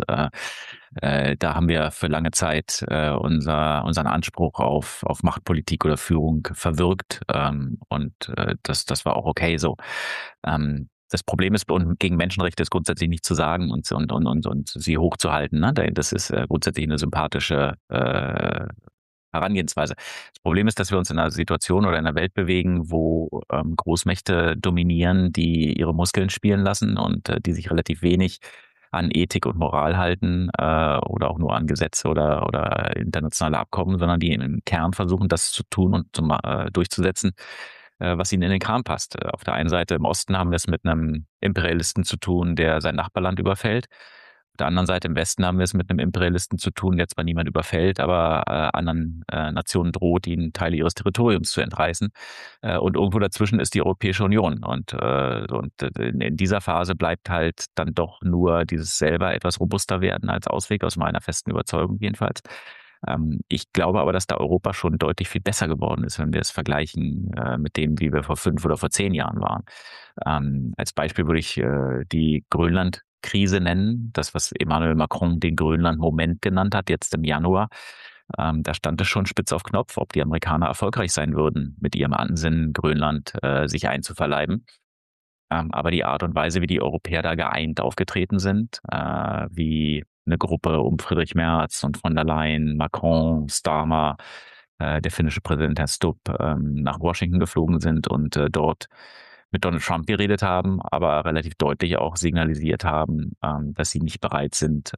Da haben wir für lange Zeit unseren Anspruch auf Machtpolitik oder Führung verwirkt, das war auch okay so. Das Problem ist, und gegen Menschenrechte ist grundsätzlich nicht zu sagen und sie hochzuhalten. Ne? Das ist grundsätzlich eine sympathische Herangehensweise. Das Problem ist, dass wir uns in einer Situation oder in einer Welt bewegen, wo Großmächte dominieren, die ihre Muskeln spielen lassen und die sich relativ wenig an Ethik und Moral halten oder auch nur an Gesetze oder internationale Abkommen, sondern die im Kern versuchen, das zu tun und durchzusetzen, was ihnen in den Kram passt. Auf der einen Seite im Osten haben wir es mit einem Imperialisten zu tun, der sein Nachbarland überfällt. Auf der anderen Seite im Westen haben wir es mit einem Imperialisten zu tun, der zwar niemand überfällt, aber anderen Nationen droht, ihnen Teile ihres Territoriums zu entreißen. Und irgendwo dazwischen ist die Europäische Union. In dieser Phase bleibt halt dann doch nur dieses selber etwas robuster werden als Ausweg, aus meiner festen Überzeugung jedenfalls. Ich glaube aber, dass da Europa schon deutlich viel besser geworden ist, wenn wir es vergleichen mit dem, wie wir vor 5 oder vor 10 Jahren waren. Als Beispiel würde ich die Grönland-Krise nennen, das, was Emmanuel Macron den Grönland-Moment genannt hat, jetzt im Januar. Da stand es schon spitz auf Knopf, ob die Amerikaner erfolgreich sein würden, mit ihrem Ansinnen, Grönland sich einzuverleiben. Aber die Art und Weise, wie die Europäer da geeint aufgetreten sind, wie eine Gruppe um Friedrich Merz und von der Leyen, Macron, Starmer, der finnische Präsident Herr Stubb nach Washington geflogen sind und dort mit Donald Trump geredet haben, aber relativ deutlich auch signalisiert haben, dass sie nicht bereit sind,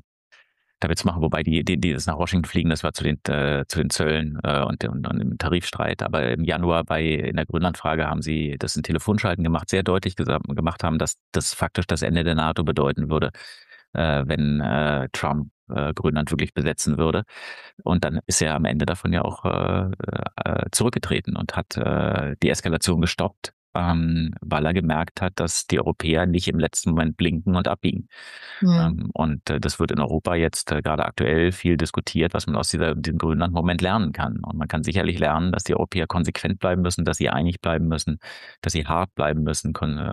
da wird's machen, wobei die das nach Washington fliegen, das war zu den Zöllen und dem Tarifstreit. Aber im Januar in der Grönlandfrage haben sie das in Telefonschalten gemacht, sehr deutlich gemacht haben, dass das faktisch das Ende der NATO bedeuten würde, wenn Trump Grönland wirklich besetzen würde. Und dann ist er am Ende davon ja auch zurückgetreten und hat die Eskalation gestoppt, weil er gemerkt hat, dass die Europäer nicht im letzten Moment blinken und abbiegen. Hm. Das wird in Europa jetzt gerade aktuell viel diskutiert, was man aus diesem Grönland-Moment lernen kann. Und man kann sicherlich lernen, dass die Europäer konsequent bleiben müssen, dass sie einig bleiben müssen, dass sie hart bleiben müssen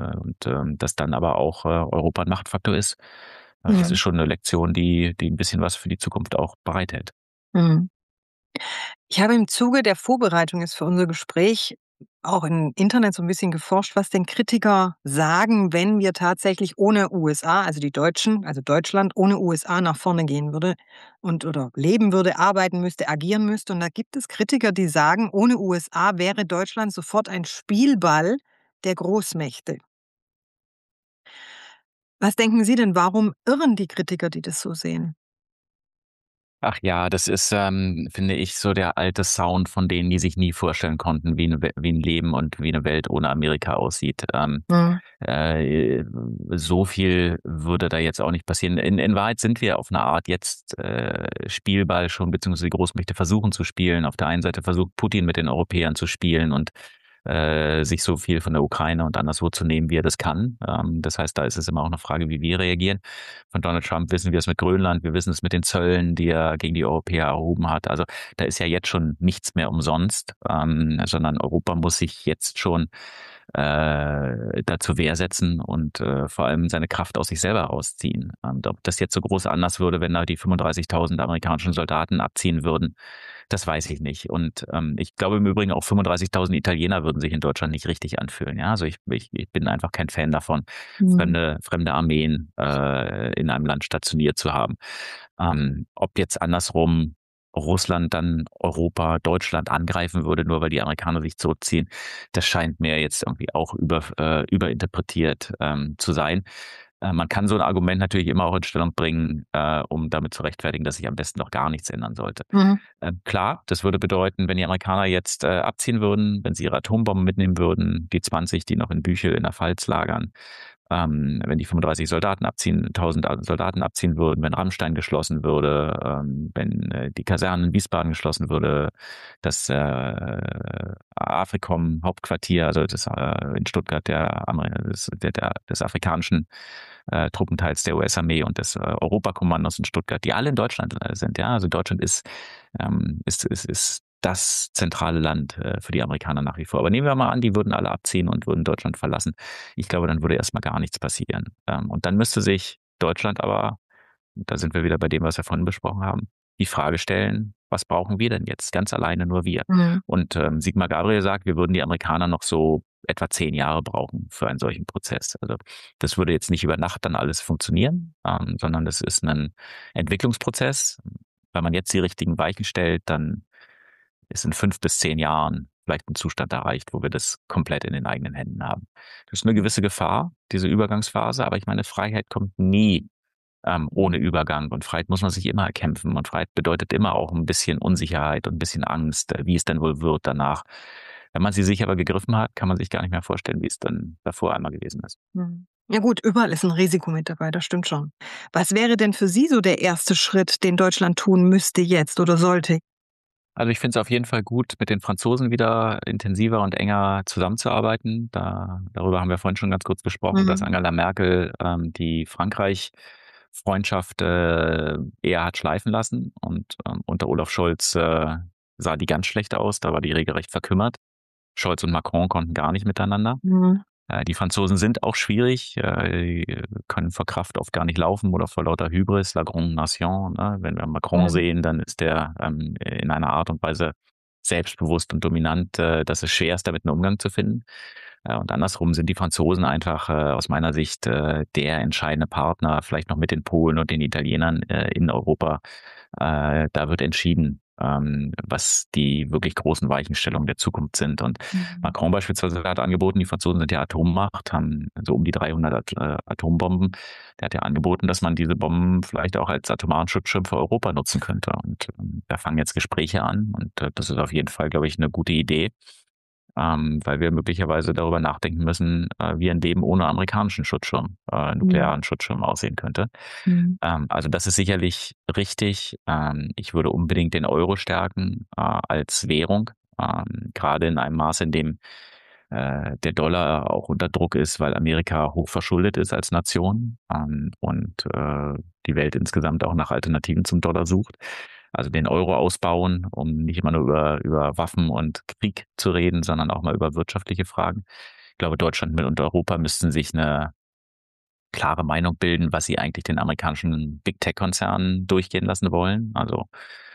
dass dann aber auch Europa ein Machtfaktor ist. Das ist Hm. schon eine Lektion, die ein bisschen was für die Zukunft auch bereithält. Hm. Ich habe im Zuge der Vorbereitung jetzt für unser Gespräch auch im Internet so ein bisschen geforscht, was denn Kritiker sagen, wenn wir tatsächlich ohne USA, also die Deutschen, also Deutschland ohne USA nach vorne gehen würde und oder leben würde, arbeiten müsste, agieren müsste. Und da gibt es Kritiker, die sagen, ohne USA wäre Deutschland sofort ein Spielball der Großmächte. Was denken Sie denn, warum irren die Kritiker, die das so sehen? Ach ja, das ist, finde ich, so der alte Sound von denen, die sich nie vorstellen konnten, wie ein Leben und wie eine Welt ohne Amerika aussieht. Mhm. Äh, so viel würde da jetzt auch nicht passieren. In Wahrheit sind wir auf eine Art jetzt Spielball schon, beziehungsweise die Großmächte versuchen zu spielen. Auf der einen Seite versucht Putin mit den Europäern zu spielen und sich so viel von der Ukraine und anderswo zu nehmen, wie er das kann. Das heißt, da ist es immer auch eine Frage, wie wir reagieren. Von Donald Trump wissen wir es mit Grönland, wir wissen es mit den Zöllen, die er gegen die Europäer erhoben hat. Also da ist ja jetzt schon nichts mehr umsonst, sondern Europa muss sich jetzt schon dazu wehrsetzen und vor allem seine Kraft aus sich selber rausziehen. Ob das jetzt so groß anders würde, wenn da die 35.000 amerikanischen Soldaten abziehen würden, das weiß ich nicht. Und ich glaube im Übrigen auch 35.000 Italiener würden sich in Deutschland nicht richtig anfühlen. Ja, also ich bin einfach kein Fan davon, Mhm. fremde Armeen in einem Land stationiert zu haben. Ob jetzt andersrum Russland dann Europa, Deutschland angreifen würde, nur weil die Amerikaner sich zurückziehen, das scheint mir jetzt irgendwie auch überinterpretiert zu sein. Man kann so ein Argument natürlich immer auch in Stellung bringen, um damit zu rechtfertigen, dass sich am besten noch gar nichts ändern sollte. Mhm. Klar, das würde bedeuten, wenn die Amerikaner jetzt abziehen würden, wenn sie ihre Atombomben mitnehmen würden, die 20, die noch in Büchel in der Pfalz lagern, wenn die 35 Soldaten abziehen, 1000 Soldaten abziehen würden, wenn Rammstein geschlossen würde, wenn die Kaserne in Wiesbaden geschlossen würde, das Afrikom Hauptquartier, also das in Stuttgart des afrikanischen Truppenteils der US-Armee und des Europakommandos in Stuttgart, die alle in Deutschland sind. Ja, also Deutschland ist das zentrale Land für die Amerikaner nach wie vor. Aber nehmen wir mal an, die würden alle abziehen und würden Deutschland verlassen. Ich glaube, dann würde erstmal gar nichts passieren. Und dann müsste sich Deutschland aber, da sind wir wieder bei dem, was wir vorhin besprochen haben, die Frage stellen, was brauchen wir denn jetzt? Ganz alleine nur wir. Mhm. Und Sigmar Gabriel sagt, wir würden die Amerikaner noch so etwa 10 Jahre brauchen für einen solchen Prozess. Also das würde jetzt nicht über Nacht dann alles funktionieren, sondern das ist ein Entwicklungsprozess. Wenn man jetzt die richtigen Weichen stellt, dann ist in 5 bis 10 Jahren vielleicht ein Zustand erreicht, wo wir das komplett in den eigenen Händen haben. Das ist eine gewisse Gefahr, diese Übergangsphase, aber ich meine, Freiheit kommt nie ohne Übergang und Freiheit muss man sich immer erkämpfen und Freiheit bedeutet immer auch ein bisschen Unsicherheit und ein bisschen Angst, wie es denn wohl wird danach. Wenn man sie sich aber gegriffen hat, kann man sich gar nicht mehr vorstellen, wie es dann davor einmal gewesen ist. Mhm. Ja gut, überall ist ein Risiko mit dabei, das stimmt schon. Was wäre denn für Sie so der erste Schritt, den Deutschland tun müsste jetzt oder sollte? Also ich finde es auf jeden Fall gut, mit den Franzosen wieder intensiver und enger zusammenzuarbeiten. Darüber haben wir vorhin schon ganz kurz gesprochen, dass Mhm. Angela Merkel die Frankreich-Freundschaft eher hat schleifen lassen und unter Olaf Scholz sah die ganz schlecht aus, da war die regelrecht verkümmert. Scholz und Macron konnten gar nicht miteinander. Mhm. Die Franzosen sind auch schwierig, können vor Kraft oft gar nicht laufen oder vor lauter Hybris, la grande nation. Ne? Wenn wir Macron Mhm. sehen, dann ist der in einer Art und Weise selbstbewusst und dominant, dass es schwer ist, damit einen Umgang zu finden. Und andersrum sind die Franzosen einfach aus meiner Sicht der entscheidende Partner, vielleicht noch mit den Polen und den Italienern in Europa. Da wird entschieden, was die wirklich großen Weichenstellungen der Zukunft sind. Und Mhm. Macron beispielsweise hat angeboten, die Franzosen sind ja Atommacht, haben so um die 300 Atombomben. Der hat ja angeboten, dass man diese Bomben vielleicht auch als atomaren Schutzschirm für Europa nutzen könnte. Und da fangen jetzt Gespräche an. Und das ist auf jeden Fall, glaube ich, eine gute Idee, weil wir möglicherweise darüber nachdenken müssen, wie ein Leben ohne amerikanischen Schutzschirm, Mhm. nuklearen Schutzschirm aussehen könnte. Mhm. Also das ist sicherlich richtig. Ich würde unbedingt den Euro stärken als Währung, gerade in einem Maße, in dem der Dollar auch unter Druck ist, weil Amerika hoch verschuldet ist als Nation und die Welt insgesamt auch nach Alternativen zum Dollar sucht. Also den Euro ausbauen, um nicht immer nur über Waffen und Krieg zu reden, sondern auch mal über wirtschaftliche Fragen. Ich glaube, Deutschland und Europa müssten sich eine klare Meinung bilden, was sie eigentlich den amerikanischen Big Tech-Konzernen durchgehen lassen wollen. Also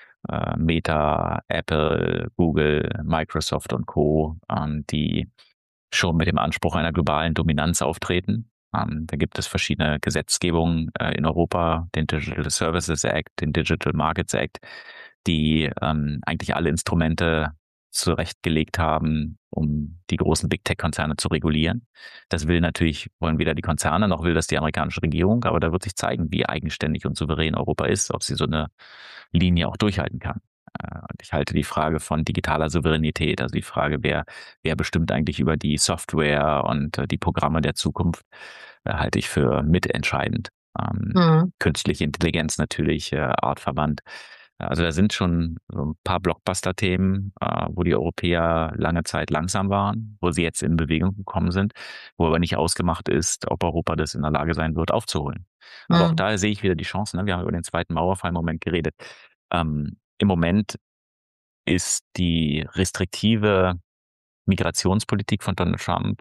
Meta, Apple, Google, Microsoft und Co., die schon mit dem Anspruch einer globalen Dominanz auftreten. Da gibt es verschiedene Gesetzgebungen in Europa, den Digital Services Act, den Digital Markets Act, die eigentlich alle Instrumente zurechtgelegt haben, um die großen Big Tech-Konzerne zu regulieren. Das wollen weder die Konzerne noch will das die amerikanische Regierung, aber da wird sich zeigen, wie eigenständig und souverän Europa ist, ob sie so eine Linie auch durchhalten kann. Und ich halte die Frage von digitaler Souveränität, also die Frage, wer bestimmt eigentlich über die Software und die Programme der Zukunft, halte ich für mitentscheidend. Mhm. Künstliche Intelligenz natürlich, Artverband. Also da sind schon so ein paar Blockbuster-Themen, wo die Europäer lange Zeit langsam waren, wo sie jetzt in Bewegung gekommen sind, wo aber nicht ausgemacht ist, ob Europa das in der Lage sein wird, aufzuholen. Aber auch Mhm. da sehe ich wieder die Chancen. Ne? Wir haben über den zweiten Mauerfall im Moment geredet. Im Moment ist die restriktive Migrationspolitik von Donald Trump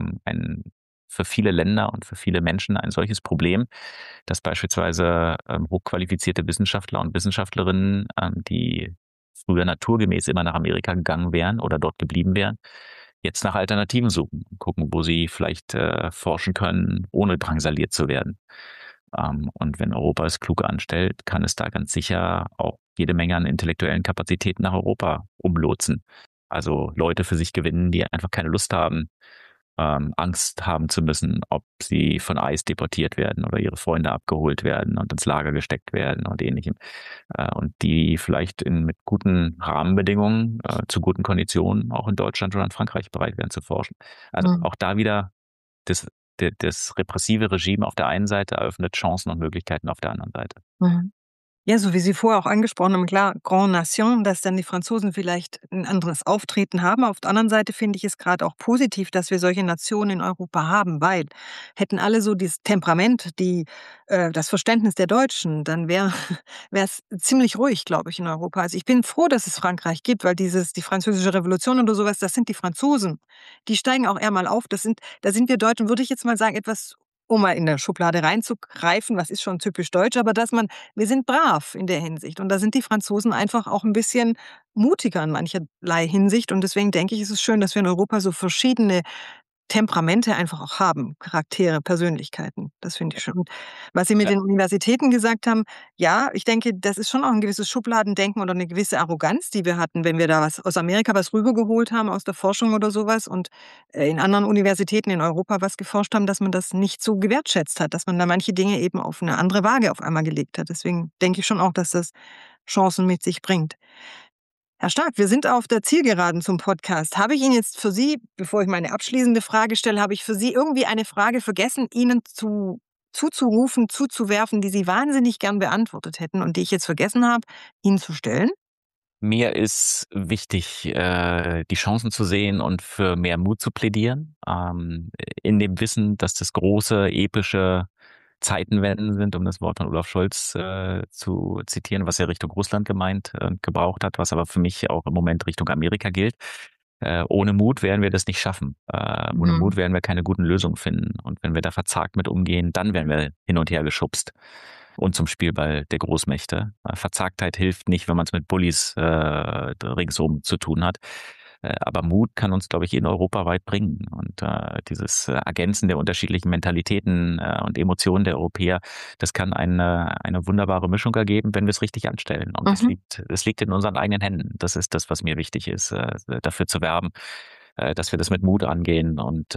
für viele Länder und für viele Menschen ein solches Problem, dass beispielsweise hochqualifizierte Wissenschaftler und Wissenschaftlerinnen, die früher naturgemäß immer nach Amerika gegangen wären oder dort geblieben wären, jetzt nach Alternativen suchen und gucken, wo sie vielleicht forschen können, ohne drangsaliert zu werden. Und wenn Europa es klug anstellt, kann es da ganz sicher auch jede Menge an intellektuellen Kapazitäten nach Europa umlotsen. Also Leute für sich gewinnen, die einfach keine Lust haben, Angst haben zu müssen, ob sie von ICE deportiert werden oder ihre Freunde abgeholt werden und ins Lager gesteckt werden und ähnlichem. Und die vielleicht mit guten Rahmenbedingungen, zu guten Konditionen auch in Deutschland oder in Frankreich bereit wären zu forschen. Also Mhm. auch da wieder das, das repressive Regime auf der einen Seite eröffnet Chancen und Möglichkeiten auf der anderen Seite. Mhm. Ja, so wie Sie vorher auch angesprochen haben, klar, Grand Nation, dass dann die Franzosen vielleicht ein anderes Auftreten haben. Auf der anderen Seite finde ich es gerade auch positiv, dass wir solche Nationen in Europa haben, weil hätten alle so dieses Temperament, das Verständnis der Deutschen, dann wäre es ziemlich ruhig, glaube ich, in Europa. Also, ich bin froh, dass es Frankreich gibt, weil die Französische Revolution oder sowas, das sind die Franzosen. Die steigen auch eher mal auf. Da sind wir Deutschen, würde ich jetzt mal sagen, etwas, um mal in der Schublade reinzugreifen, was ist schon typisch deutsch, aber wir sind brav in der Hinsicht und da sind die Franzosen einfach auch ein bisschen mutiger in mancherlei Hinsicht und deswegen denke ich, ist es schön, dass wir in Europa so verschiedene Temperamente einfach auch haben, Charaktere, Persönlichkeiten. Das finde ich schön. Und was Sie mit Ja. den Universitäten gesagt haben, ja, ich denke, das ist schon auch ein gewisses Schubladendenken oder eine gewisse Arroganz, die wir hatten, wenn wir da was aus Amerika was rübergeholt haben aus der Forschung oder sowas und, in anderen Universitäten in Europa was geforscht haben, dass man das nicht so gewertschätzt hat, dass man da manche Dinge eben auf eine andere Waage auf einmal gelegt hat. Deswegen denke ich schon auch, dass das Chancen mit sich bringt. Herr Stark, wir sind auf der Zielgeraden zum Podcast. Habe ich Ihnen jetzt für Sie, bevor ich meine abschließende Frage stelle, habe ich für Sie irgendwie eine Frage vergessen, Ihnen zuzurufen, zuzuwerfen, die Sie wahnsinnig gern beantwortet hätten und die ich jetzt vergessen habe, Ihnen zu stellen? Mir ist wichtig, die Chancen zu sehen und für mehr Mut zu plädieren, in dem Wissen, dass das große, epische Zeitenwenden sind, um das Wort von Olaf Scholz zu zitieren, was er Richtung Russland gemeint und gebraucht hat, was aber für mich auch im Moment Richtung Amerika gilt. Ohne Mut werden wir das nicht schaffen. Ohne Mhm. Mut werden wir keine guten Lösungen finden. Und wenn wir da verzagt mit umgehen, dann werden wir hin und her geschubst und zum Spielball der Großmächte. Verzagtheit hilft nicht, wenn man es mit Bullies ringsum zu tun hat. Aber Mut kann uns, glaube ich, in Europa weit bringen. Und dieses Ergänzen der unterschiedlichen Mentalitäten und Emotionen der Europäer, das kann eine wunderbare Mischung ergeben, wenn wir es richtig anstellen. Und Mhm. es liegt in unseren eigenen Händen. Das ist das, was mir wichtig ist, dafür zu werben, dass wir das mit Mut angehen und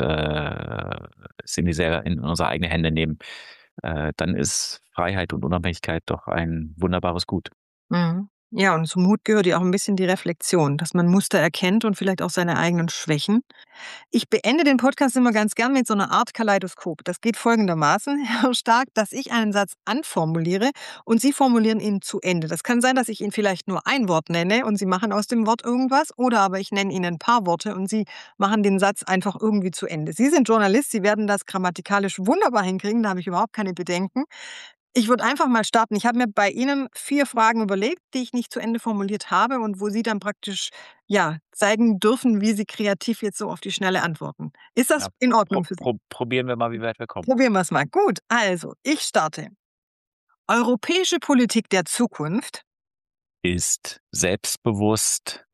es in unsere eigenen Hände nehmen. Dann ist Freiheit und Unabhängigkeit doch ein wunderbares Gut. Mhm. Ja, und zum Mut gehört ja auch ein bisschen die Reflexion, dass man Muster erkennt und vielleicht auch seine eigenen Schwächen. Ich beende den Podcast immer ganz gern mit so einer Art Kaleidoskop. Das geht folgendermaßen, Herr Stark, dass ich einen Satz anformuliere und Sie formulieren ihn zu Ende. Das kann sein, dass ich Ihnen vielleicht nur ein Wort nenne und Sie machen aus dem Wort irgendwas, oder aber ich nenne Ihnen ein paar Worte und Sie machen den Satz einfach irgendwie zu Ende. Sie sind Journalist, Sie werden das grammatikalisch wunderbar hinkriegen, da habe ich überhaupt keine Bedenken. Ich würde einfach mal starten. Ich habe mir bei Ihnen 4 Fragen überlegt, die ich nicht zu Ende formuliert habe und wo Sie dann praktisch, ja, zeigen dürfen, wie Sie kreativ jetzt so auf die Schnelle antworten. Ist das Ja, in Ordnung für Sie? probieren wir mal, wie weit wir kommen. Probieren wir es mal. Gut, also, ich starte. Europäische Politik der Zukunft. Ist selbstbewusst,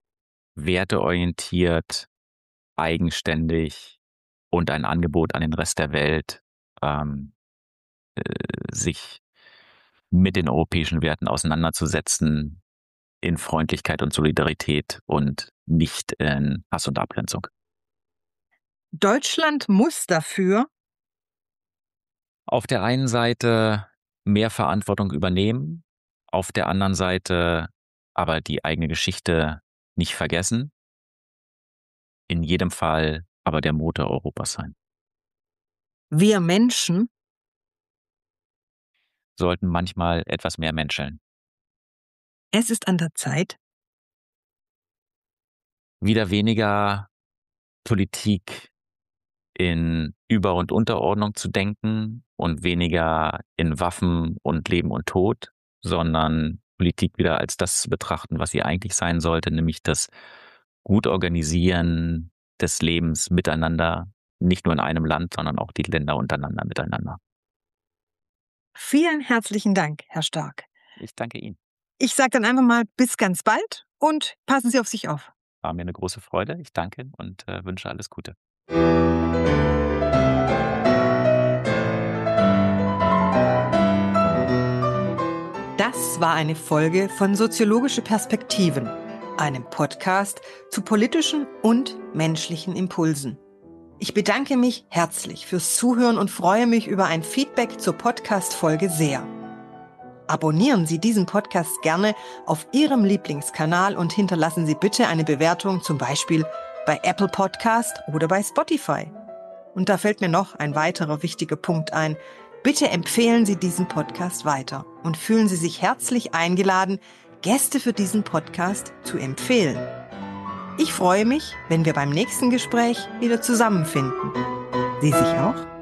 werteorientiert, eigenständig und ein Angebot an den Rest der Welt, ähm, sich mit den europäischen Werten auseinanderzusetzen, in Freundlichkeit und Solidarität und nicht in Hass und Abgrenzung. Deutschland muss dafür. Auf der einen Seite mehr Verantwortung übernehmen, auf der anderen Seite aber die eigene Geschichte nicht vergessen, in jedem Fall aber der Motor Europas sein. Wir Menschen. Sollten manchmal etwas mehr menscheln. Es ist an der Zeit. Wieder weniger Politik in Über- und Unterordnung zu denken und weniger in Waffen und Leben und Tod, sondern Politik wieder als das zu betrachten, was sie eigentlich sein sollte, nämlich das gut Organisieren des Lebens miteinander, nicht nur in einem Land, sondern auch die Länder untereinander miteinander. Vielen herzlichen Dank, Herr Stark. Ich danke Ihnen. Ich sage dann einfach mal bis ganz bald und passen Sie auf sich auf. War mir eine große Freude. Ich danke und wünsche alles Gute. Das war eine Folge von Soziologische Perspektiven, einem Podcast zu politischen und menschlichen Impulsen. Ich bedanke mich herzlich fürs Zuhören und freue mich über ein Feedback zur Podcast-Folge sehr. Abonnieren Sie diesen Podcast gerne auf Ihrem Lieblingskanal und hinterlassen Sie bitte eine Bewertung, zum Beispiel bei Apple Podcast oder bei Spotify. Und da fällt mir noch ein weiterer wichtiger Punkt ein. Bitte empfehlen Sie diesen Podcast weiter und fühlen Sie sich herzlich eingeladen, Gäste für diesen Podcast zu empfehlen. Ich freue mich, wenn wir beim nächsten Gespräch wieder zusammenfinden. Sie sich auch?